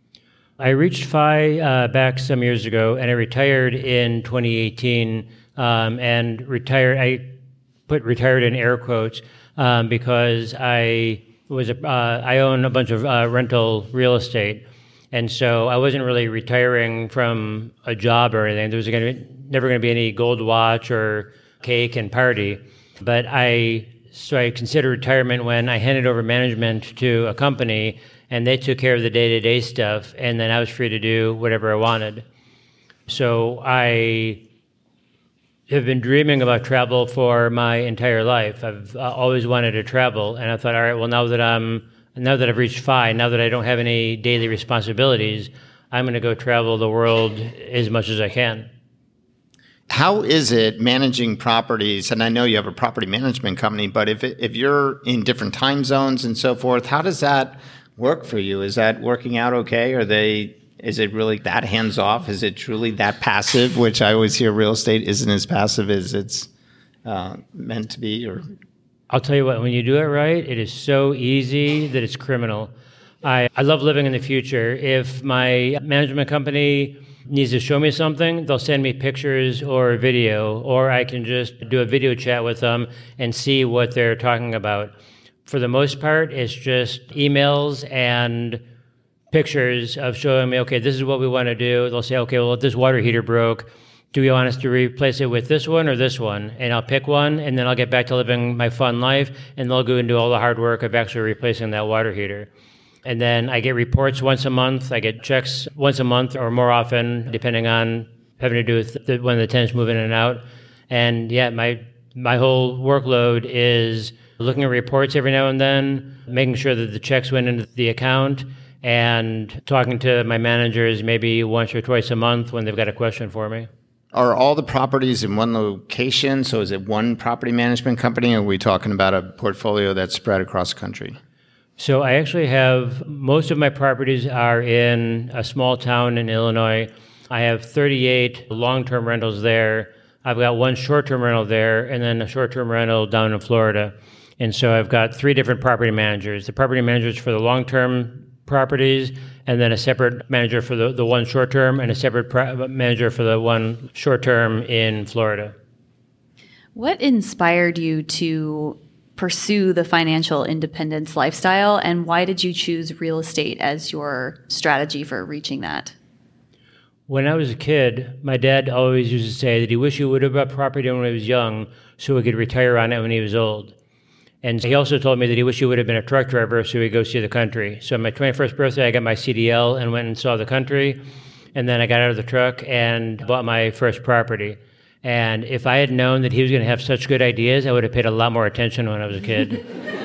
I reached Phi uh, back some years ago, and I retired in twenty eighteen. Um, and retired, I put retired in air quotes um, because I was a, uh, I own a bunch of uh, rental real estate, and so I wasn't really retiring from a job or anything. There was gonna be, never going to be any gold watch or cake and party, but I. So I considered retirement when I handed over management to a company, and they took care of the day-to-day stuff, and then I was free to do whatever I wanted. So I have been dreaming about travel for my entire life. I've uh, always wanted to travel, and I thought, all right, well, now that I'm now that I've reached Phi, now that I don't have any daily responsibilities, I'm going to go travel the world as much as I can. How is it managing properties? And I know you have a property management company, but if it, if you're in different time zones and so forth, how does that work for you? Is that working out okay? Are they? Is it really that hands off? Is it truly that passive? Which I always hear real estate isn't as passive as it's uh, meant to be. Or I'll tell you what, when you do it right, it is so easy that it's criminal. I, I love living in the future. If my management company needs to show me something, they'll send me pictures or video, or I can just do a video chat with them and see what they're talking about. For the most part, it's just emails and pictures of showing me, okay, this is what we want to do. They'll say, okay, well, this water heater broke. Do you want us to replace it with this one or this one? And I'll pick one, and then I'll get back to living my fun life, and they'll go and do all the hard work of actually replacing that water heater. And then I get reports once a month. I get checks once a month or more often, depending on having to do with the, when the tenants move in and out. And yeah, my my whole workload is looking at reports every now and then, making sure that the checks went into the account, and talking to my managers maybe once or twice a month when they've got a question for me. Are all the properties in one location? So is it one property management company, or are we talking about a portfolio that's spread across the country? So I actually have, most of my properties are in a small town in Illinois. I have thirty-eight long-term rentals there. I've got one short-term rental there, and then a short-term rental down in Florida. And so I've got three different property managers. The property managers for the long-term properties, and then a separate manager for the, the one short-term, and a separate pro- manager for the one short-term in Florida. What inspired you to pursue the financial independence lifestyle, and why did you choose real estate as your strategy for reaching that? When I was a kid, my dad always used to say that he wished he would have bought property when he was young so he could retire on it when he was old. And he also told me that he wished he would have been a truck driver so he could go see the country. So on my twenty-first birthday, I got my C D L and went and saw the country. And then I got out of the truck and bought my first property. And if I had known that he was going to have such good ideas, I would have paid a lot more attention when I was a kid.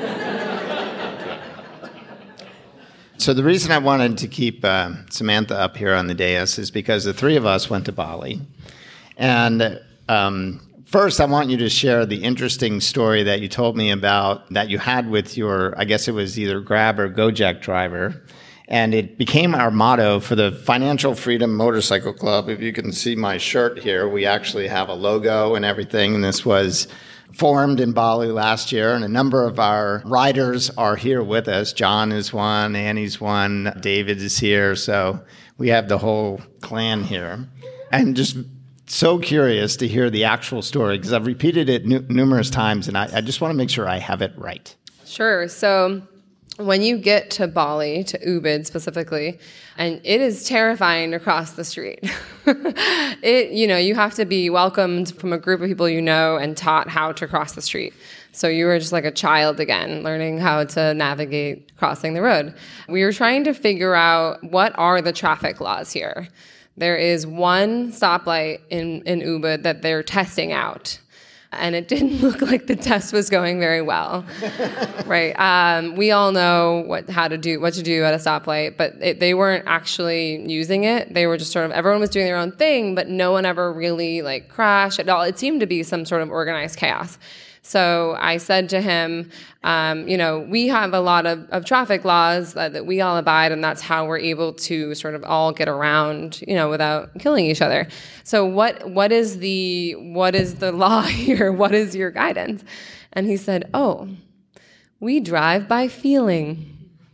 So the reason I wanted to keep uh, Samantha up here on the dais is because the three of us went to Bali. And um, first, I want you to share the interesting story that you told me about that you had with your, I guess it was either Grab or Gojek driver. And it became our motto for the Financial Freedom Motorcycle Club. If you can see my shirt here, we actually have a logo and everything. And this was formed in Bali last year. And a number of our riders are here with us. John is one, Annie's one, David is here. So we have the whole clan here. And just so curious to hear the actual story because I've repeated it nu- numerous times. And I, I just want to make sure I have it right. Sure. So when you get to Bali, to Ubud specifically, and it is terrifying to cross the street. it, you know, you have to be welcomed from a group of people you know and taught how to cross the street. So you were just like a child again, learning how to navigate crossing the road. We were trying to figure out what are the traffic laws here. There is one stoplight in, in Ubud that they're testing out. And it didn't look like the test was going very well, right? Um, we all know what how to do what to do at a stoplight, but it, they weren't actually using it. They were just sort of everyone was doing their own thing, but no one ever really like crashed at all. It seemed to be some sort of organized chaos. So I said to him, um, you know, we have a lot of, of traffic laws that, that we all abide, and that's how we're able to sort of all get around, you know, without killing each other. So what what is the what is the law here? What is your guidance? And he said, oh, we drive by feeling.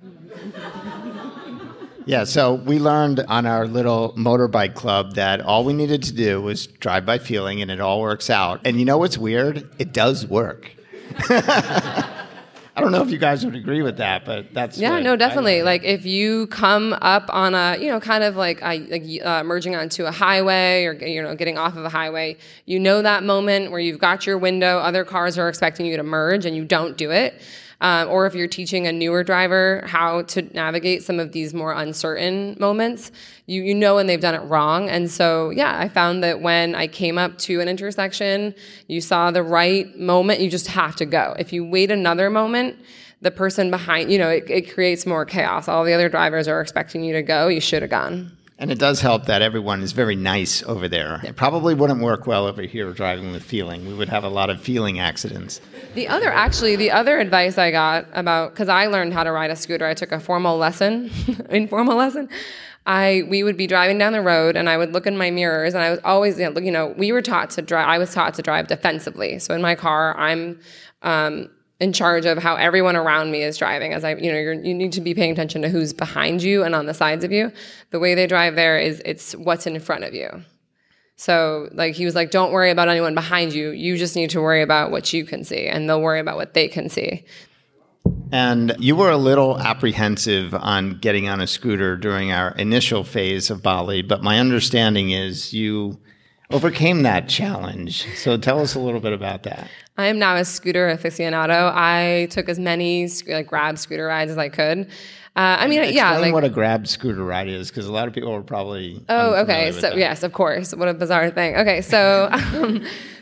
Yeah, so we learned on our little motorbike club that all we needed to do was drive by feeling, and it all works out. And you know what's weird? It does work. I don't know if you guys would agree with that, but that's yeah, no, definitely. Like if you come up on a, you know, kind of like, a, like uh, merging onto a highway or, you know, getting off of a highway, you know that moment where you've got your window, other cars are expecting you to merge, and you don't do it. Um, or if you're teaching a newer driver how to navigate some of these more uncertain moments, you you know when they've done it wrong. And so, yeah, I found that when I came up to an intersection, you saw the right moment, you just have to go. If you wait another moment, the person behind, you know, it, it creates more chaos. All the other drivers are expecting you to go. You should have gone. And it does help that everyone is very nice over there. It probably wouldn't work well over here driving with feeling. We would have a lot of feeling accidents. The other, actually, the other advice I got about, because I learned how to ride a scooter, I took a formal lesson, informal lesson. I we would be driving down the road, and I would look in my mirrors, and I was always, you know, you know we were taught to drive. I was taught to drive defensively. So in my car, I'm um, in charge of how everyone around me is driving. As I, you know, you're, you need to be paying attention to who's behind you and on the sides of you. The way they drive there is it's what's in front of you. So like he was like, don't worry about anyone behind you. You just need to worry about what you can see, and they'll worry about what they can see. And you were a little apprehensive on getting on a scooter during our initial phase of Bali, but my understanding is you overcame that challenge. So tell us a little bit about that. I am now a scooter aficionado. I took as many like Grab scooter rides as I could. Uh, I mean, Explain yeah, like what a Grab scooter ride is, because a lot of people are probably oh, okay. with So that. yes, of course. What a bizarre thing. Okay, so um,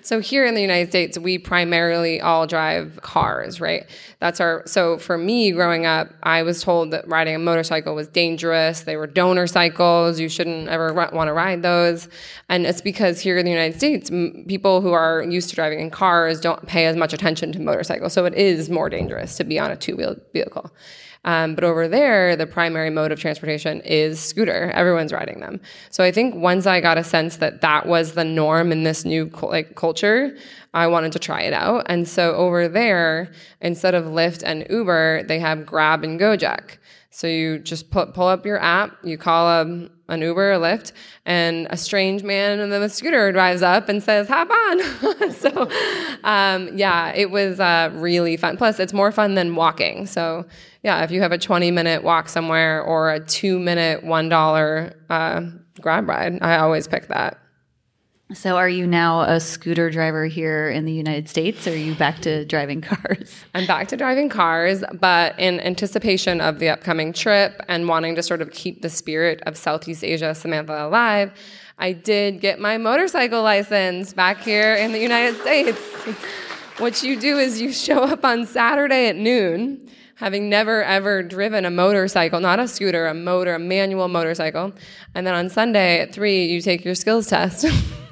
So here in the United States, we primarily all drive cars, right? That's our, so for me growing up, I was told that riding a motorcycle was dangerous. They were donor cycles. You shouldn't ever r- want to ride those. And it's because here in the United States, m- people who are used to driving in cars don't pay as much attention to motorcycles. So it is more dangerous to be on a two-wheel vehicle. Um, but over there, the primary mode of transportation is scooter. Everyone's riding them. So I think once I got a sense that that was the norm in this new like culture, I wanted to try it out. And so over there, instead of Lyft and Uber, they have Grab and Gojek. So you just put, pull up your app, you call a, an Uber or Lyft, and a strange man in the scooter drives up and says, hop on. so um, yeah, it was uh, really fun. Plus, it's more fun than walking. So yeah, if you have a twenty-minute walk somewhere or a two-minute one dollar uh, Grab ride, I always pick that. So are you now a scooter driver here in the United States, or are you back to driving cars? I'm back to driving cars, but in anticipation of the upcoming trip and wanting to sort of keep the spirit of Southeast Asia Samantha alive, I did get my motorcycle license back here in the United States. What you do is you show up on Saturday at noon, having never ever driven a motorcycle, not a scooter, a motor, a manual motorcycle, and then on Sunday at three, you take your skills test.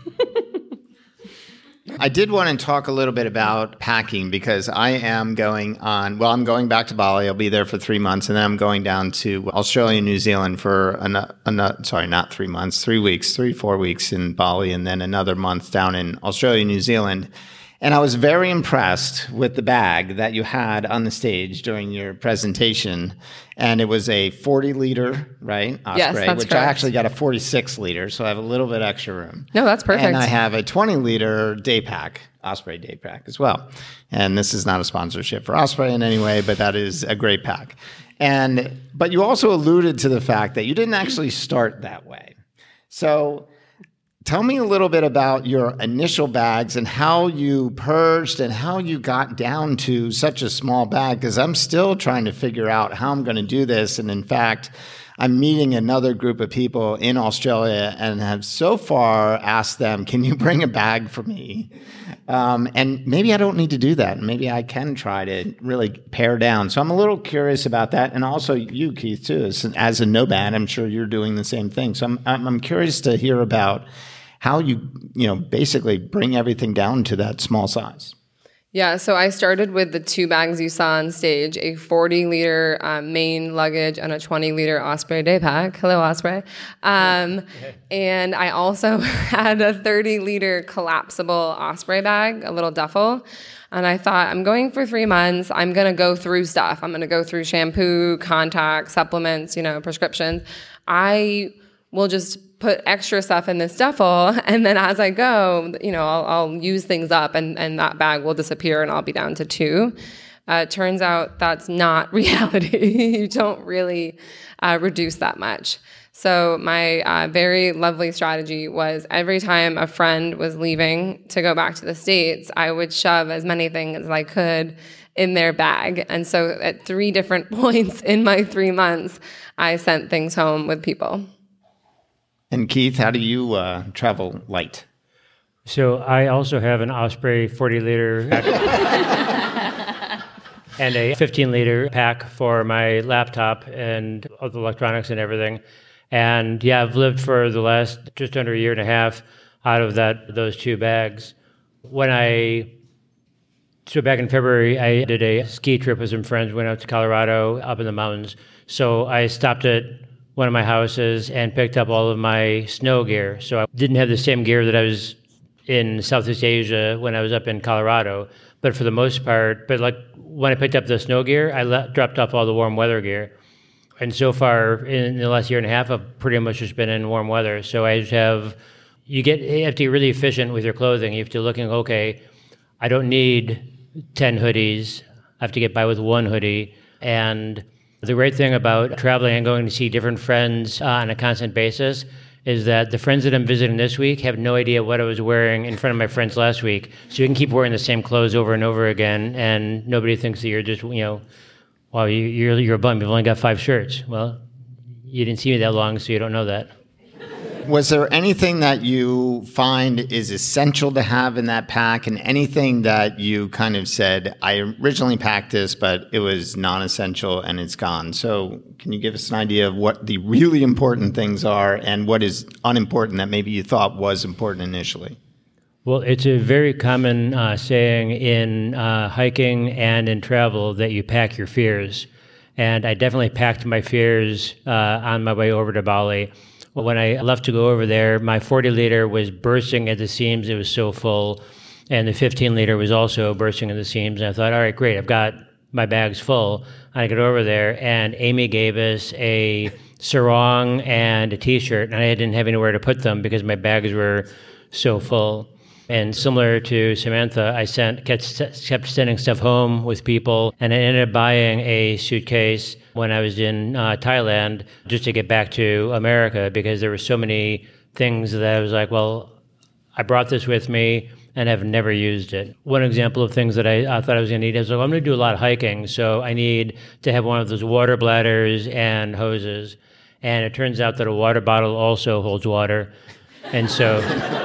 I did want to talk a little bit about packing because I am going on, well, I'm going back to Bali. I'll be there for three months, and then I'm going down to Australia and New Zealand for, an, an, sorry, not three months, three weeks, three, four weeks in Bali, and then another month down in Australia and New Zealand. And I was very impressed with the bag that you had on the stage during your presentation. And it was a forty liter, right? Osprey, yes, that's which correct. I actually got a forty-six liter, so I have a little bit extra room. No, that's perfect. And I have a twenty liter day pack, Osprey day pack as well. And this is not a sponsorship for Osprey in any way, but that is a great pack. And but you also alluded to the fact that you didn't actually start that way. So tell me a little bit about your initial bags and how you purged and how you got down to such a small bag, because I'm still trying to figure out how I'm going to do this. And in fact, I'm meeting another group of people in Australia and have so far asked them, can you bring a bag for me? Um, and maybe I don't need to do that. Maybe I can try to really pare down. So I'm a little curious about that. And also you, Keith, too, as, as a nomad, I'm sure you're doing the same thing. So I'm, I'm, I'm curious to hear about how you, you know, basically bring everything down to that small size. Yeah, so I started with the two bags you saw on stage, a forty liter um, main luggage and a twenty liter Osprey day pack. Hello, Osprey. Um, and I also had a thirty liter collapsible Osprey bag, a little duffel. And I thought, I'm going for three months. I'm going to go through stuff. I'm going to go through shampoo, contacts, supplements, you know, prescriptions. I will just put extra stuff in this duffel, and then as I go, you know, I'll, I'll use things up, and, and that bag will disappear, and I'll be down to two. Uh, it turns out that's not reality. You don't really uh, reduce that much. So my uh, very lovely strategy was every time a friend was leaving to go back to the States, I would shove as many things as I could in their bag. And so at three different points in my three months, I sent things home with people. And Keith, how do you uh, travel light? So I also have an Osprey forty liter and a fifteen liter pack for my laptop and all the electronics and everything. And yeah, I've lived for the last just under a year and a half out of that those two bags. When I so back in February, I did a ski trip with some friends, went out to Colorado, up in the mountains. So I stopped at one of my houses and picked up all of my snow gear. So I didn't have the same gear that I was in Southeast Asia when I was up in Colorado. But for the most part, but like when I picked up the snow gear, I le- dropped off all the warm weather gear. And so far in the last year and a half, I've pretty much just been in warm weather. So I just have, you get, you have to be really efficient with your clothing. You have to looking, okay, I don't need ten hoodies. I have to get by with one hoodie. And the great thing about traveling and going to see different friends uh, on a constant basis is that the friends that I'm visiting this week have no idea what I was wearing in front of my friends last week. So you can keep wearing the same clothes over and over again, and nobody thinks that you're just, you know, well, you, you're you're a bum. You've only got five shirts. Well, you didn't see me that long, so you don't know that. Was there anything that you find is essential to have in that pack, and anything that you kind of said, I originally packed this, but it was non-essential and it's gone? So can you give us an idea of what the really important things are and what is unimportant that maybe you thought was important initially? Well, it's a very common uh, saying in uh, hiking and in travel that you pack your fears. And I definitely packed my fears uh, on my way over to Bali. When I left to go over there, my forty liter was bursting at the seams. It was so full. And the fifteen liter was also bursting at the seams. And I thought, all right, great. I've got my bags full. I get over there, and Amy gave us a sarong and a T-shirt, and I didn't have anywhere to put them because my bags were so full. And similar to Samantha, I sent kept, kept sending stuff home with people, and I ended up buying a suitcase when I was in uh, Thailand just to get back to America because there were so many things that I was like, well, I brought this with me and have never used it. One example of things that I, I thought I was going to need is, like, I'm going to do a lot of hiking, so I need to have one of those water bladders and hoses. And it turns out that a water bottle also holds water. And so...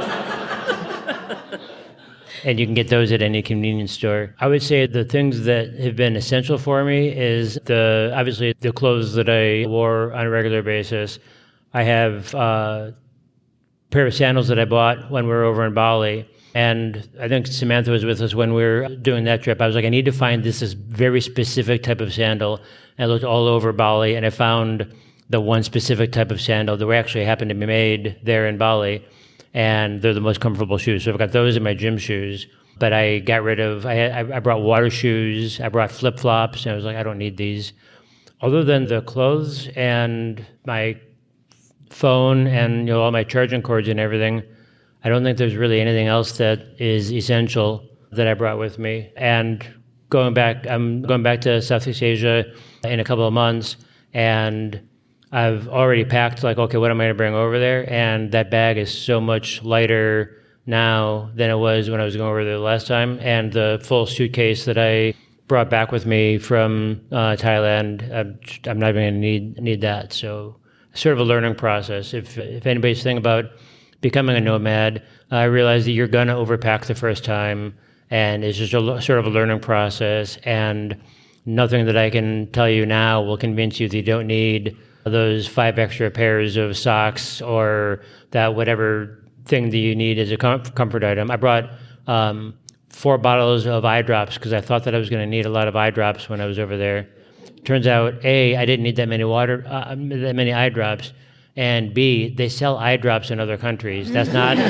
and you can get those at any convenience store. I would say the things that have been essential for me is the obviously the clothes that I wore on a regular basis. I have uh, a pair of sandals that I bought when we were over in Bali. And I think Samantha was with us when we were doing that trip. I was like, I need to find this, this very specific type of sandal. And I looked all over Bali, and I found the one specific type of sandal that actually happened to be made there in Bali. And they're the most comfortable shoes. So I've got those in my gym shoes. But I got rid of, I, had, I brought water shoes, I brought flip-flops, and I was like, I don't need these. Other than the clothes and my phone and, you know, all my charging cords and everything, I don't think there's really anything else that is essential that I brought with me. And going back, I'm going back to Southeast Asia in a couple of months, and I've already packed, like, okay, what am I going to bring over there? And that bag is so much lighter now than it was when I was going over there the last time. And the full suitcase that I brought back with me from uh, Thailand, I'm, I'm not even going to need need that. So sort of a learning process. If if anybody's thinking about becoming a nomad, I realize that you're going to overpack the first time, and it's just a sort of a learning process. And nothing that I can tell you now will convince you that you don't need those five extra pairs of socks or that whatever thing that you need as a com- comfort item. I brought um, four bottles of eye drops because I thought that I was going to need a lot of eye drops when I was over there. Turns out, A, I didn't need that many water, uh, that many eye drops, and B, they sell eye drops in other countries. That's not...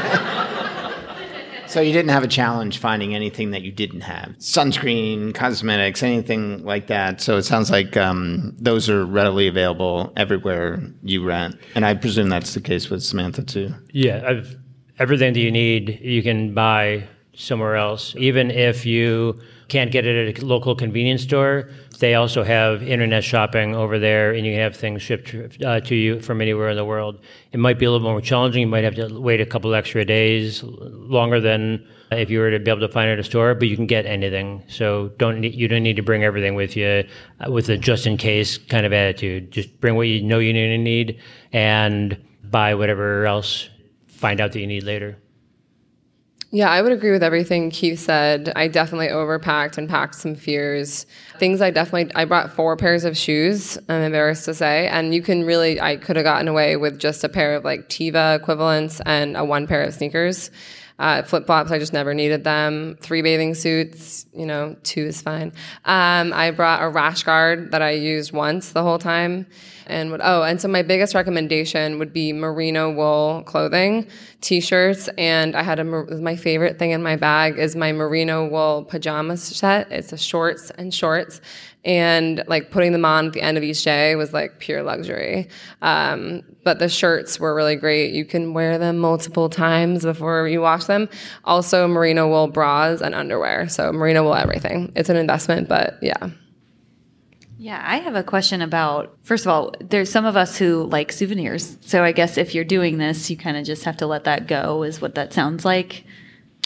So you didn't have a challenge finding anything that you didn't have? Sunscreen, cosmetics, anything like that. So it sounds like um, those are readily available everywhere you rent. And I presume that's the case with Samantha too. Yeah, I've, everything that you need, you can buy somewhere else. Even if you can't get it at a local convenience store, they also have internet shopping over there, and you can have things shipped uh, to you from anywhere in the world. It might be a little more challenging. You might have to wait a couple extra days, longer than if you were to be able to find it at a store, but you can get anything. So don't need, you don't need to bring everything with you uh, with a just-in-case kind of attitude. Just bring what you know you need and buy whatever else, find out that you need later. Yeah, I would agree with everything Keith said. I definitely overpacked and packed some fears. Things I definitely, I brought four pairs of shoes, I'm embarrassed to say. And you can really, I could have gotten away with just a pair of like Teva equivalents and a one pair of sneakers. Uh, flip-flops, I just never needed them. Three bathing suits, you know, two is fine. Um, I brought a rash guard that I used once the whole time. And what, oh, and so my biggest recommendation would be merino wool clothing, t-shirts, and I had a, my favorite thing in my bag is my merino wool pajama set. It's a shorts and shorts. And like putting them on at the end of each day was like pure luxury. Um, but the shirts were really great. You can wear them multiple times before you wash them. Also merino wool bras and underwear. So merino wool everything. It's an investment, but yeah. Yeah, I have a question about, first of all, there's some of us who like souvenirs. So I guess if you're doing this, you kind of just have to let that go, is what that sounds like.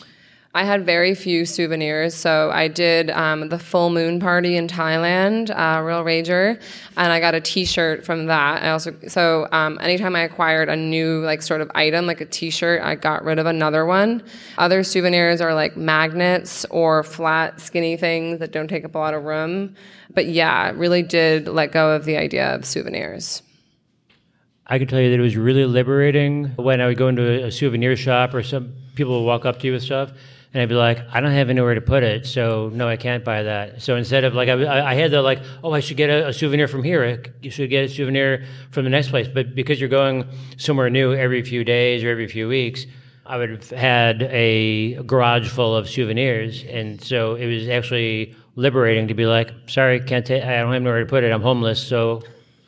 I had very few souvenirs. So I did um, the full moon party in Thailand, uh, Real Rager, and I got a T-shirt from that. I also so um, anytime I acquired a new like sort of item, like a T-shirt, I got rid of another one. Other souvenirs are like magnets or flat, skinny things that don't take up a lot of room. But yeah, really did let go of the idea of souvenirs. I can tell you that it was really liberating when I would go into a souvenir shop or some people would walk up to you with stuff. And I'd be like, I don't have anywhere to put it, so no, I can't buy that. So instead of like, I, I had the like, oh, I should get a, a souvenir from here. You should get a souvenir from the next place. But because you're going somewhere new every few days or every few weeks, I would have had a garage full of souvenirs. And so it was actually liberating to be like, sorry, can't ta- I don't have nowhere to put it. I'm homeless, so...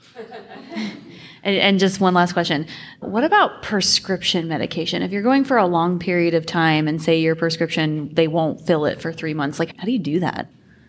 And just one last question. What about prescription medication? If you're going for a long period of time and say your prescription, they won't fill it for three months, like how do you do that?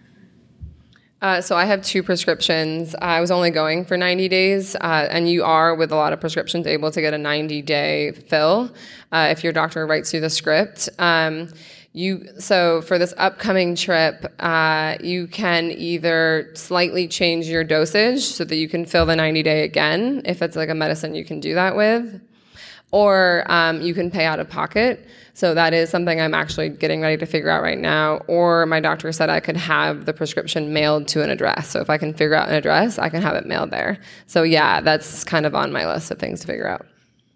Uh, so I have two prescriptions. I was only going for ninety days, uh, and you are, with a lot of prescriptions, able to get a ninety-day fill uh, if your doctor writes you the script. Um, You so for this upcoming trip, uh, you can either slightly change your dosage so that you can fill the ninety day again, if it's like a medicine you can do that with, or um, you can pay out of pocket. So that is something I'm actually getting ready to figure out right now. Or my doctor said I could have the prescription mailed to an address. So if I can figure out an address, I can have it mailed there. So yeah, that's kind of on my list of things to figure out.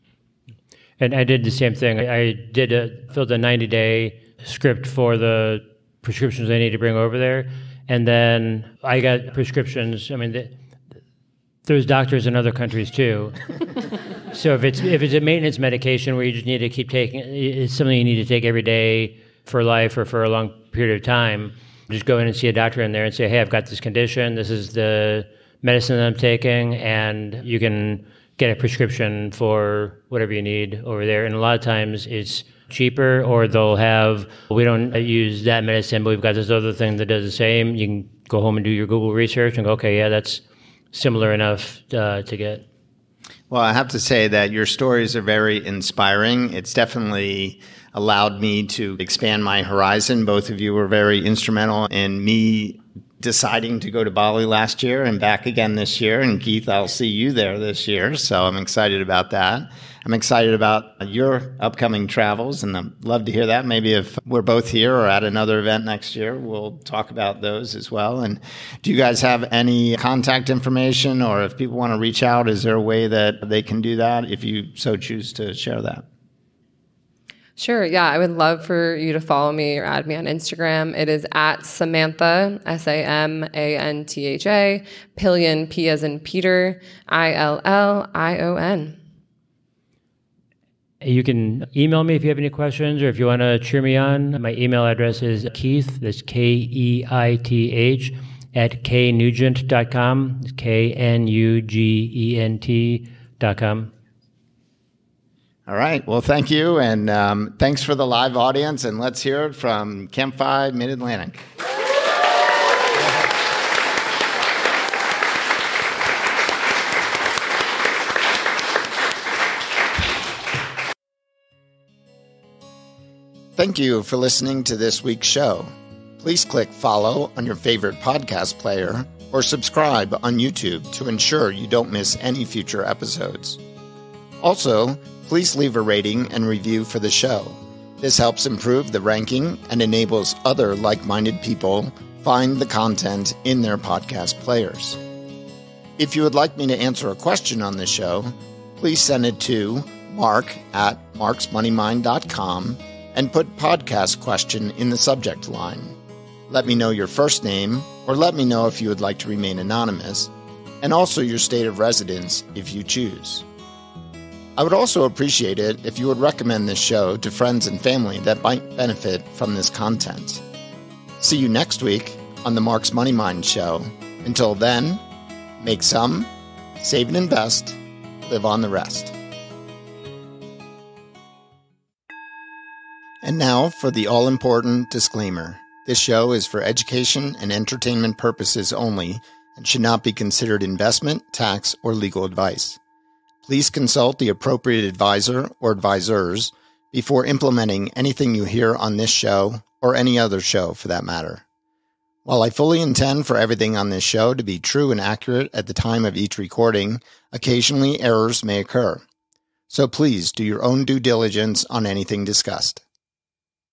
And I did the same thing. I did a, filled a ninety day script for the prescriptions I need to bring over there. And then I got prescriptions. I mean, the, there's doctors in other countries too. So if it's if it's a maintenance medication where you just need to keep taking, it's something you need to take every day for life or for a long period of time, just go in and see a doctor in there and say, hey, I've got this condition. This is the medicine that I'm taking, and you can get a prescription for whatever you need over there. And a lot of times it's cheaper, or they'll have, we don't use that medicine, but we've got this other thing that does the same. You can go home and do your Google research and go, okay, yeah, that's similar enough uh, to get. Well, I have to say that your stories are very inspiring. It's definitely allowed me to expand my horizon. Both of you were very instrumental in me deciding to go to Bali last year and back again this year. And Keith, I'll see you there this year. So I'm excited about that. I'm excited about your upcoming travels, and I'd love to hear that. Maybe if we're both here or at another event next year, we'll talk about those as well. And do you guys have any contact information, or if people want to reach out, is there a way that they can do that if you so choose to share that? Sure, yeah, I would love for you to follow me or add me on Instagram. It is at Samantha, S A M A N T H A, Pillion, P as in Peter, I L L I O N. You can email me if you have any questions, or if you want to cheer me on. My email address is Keith, that's K E I T H, at k nugent dot com, K N U G E N T dot com. All right. Well, thank you. And um, thanks for the live audience. And let's hear it from Campfi Mid-Atlantic. Thank you for listening to this week's show. Please click follow on your favorite podcast player or subscribe on YouTube to ensure you don't miss any future episodes. Also, please leave a rating and review for the show. This helps improve the ranking and enables other like-minded people find the content in their podcast players. If you would like me to answer a question on the show, please send it to mark at marks money mind dot com and put podcast question in the subject line. Let me know your first name, or let me know if you would like to remain anonymous, and also your state of residence if you choose. I would also appreciate it if you would recommend this show to friends and family that might benefit from this content. See you next week on the Marks Money Mind Show. Until then, make some, save and invest, live on the rest. And now for the all-important disclaimer. This show is for education and entertainment purposes only and should not be considered investment, tax, or legal advice. Please consult the appropriate advisor or advisors before implementing anything you hear on this show or any other show for that matter. While I fully intend for everything on this show to be true and accurate at the time of each recording, occasionally errors may occur. So please do your own due diligence on anything discussed.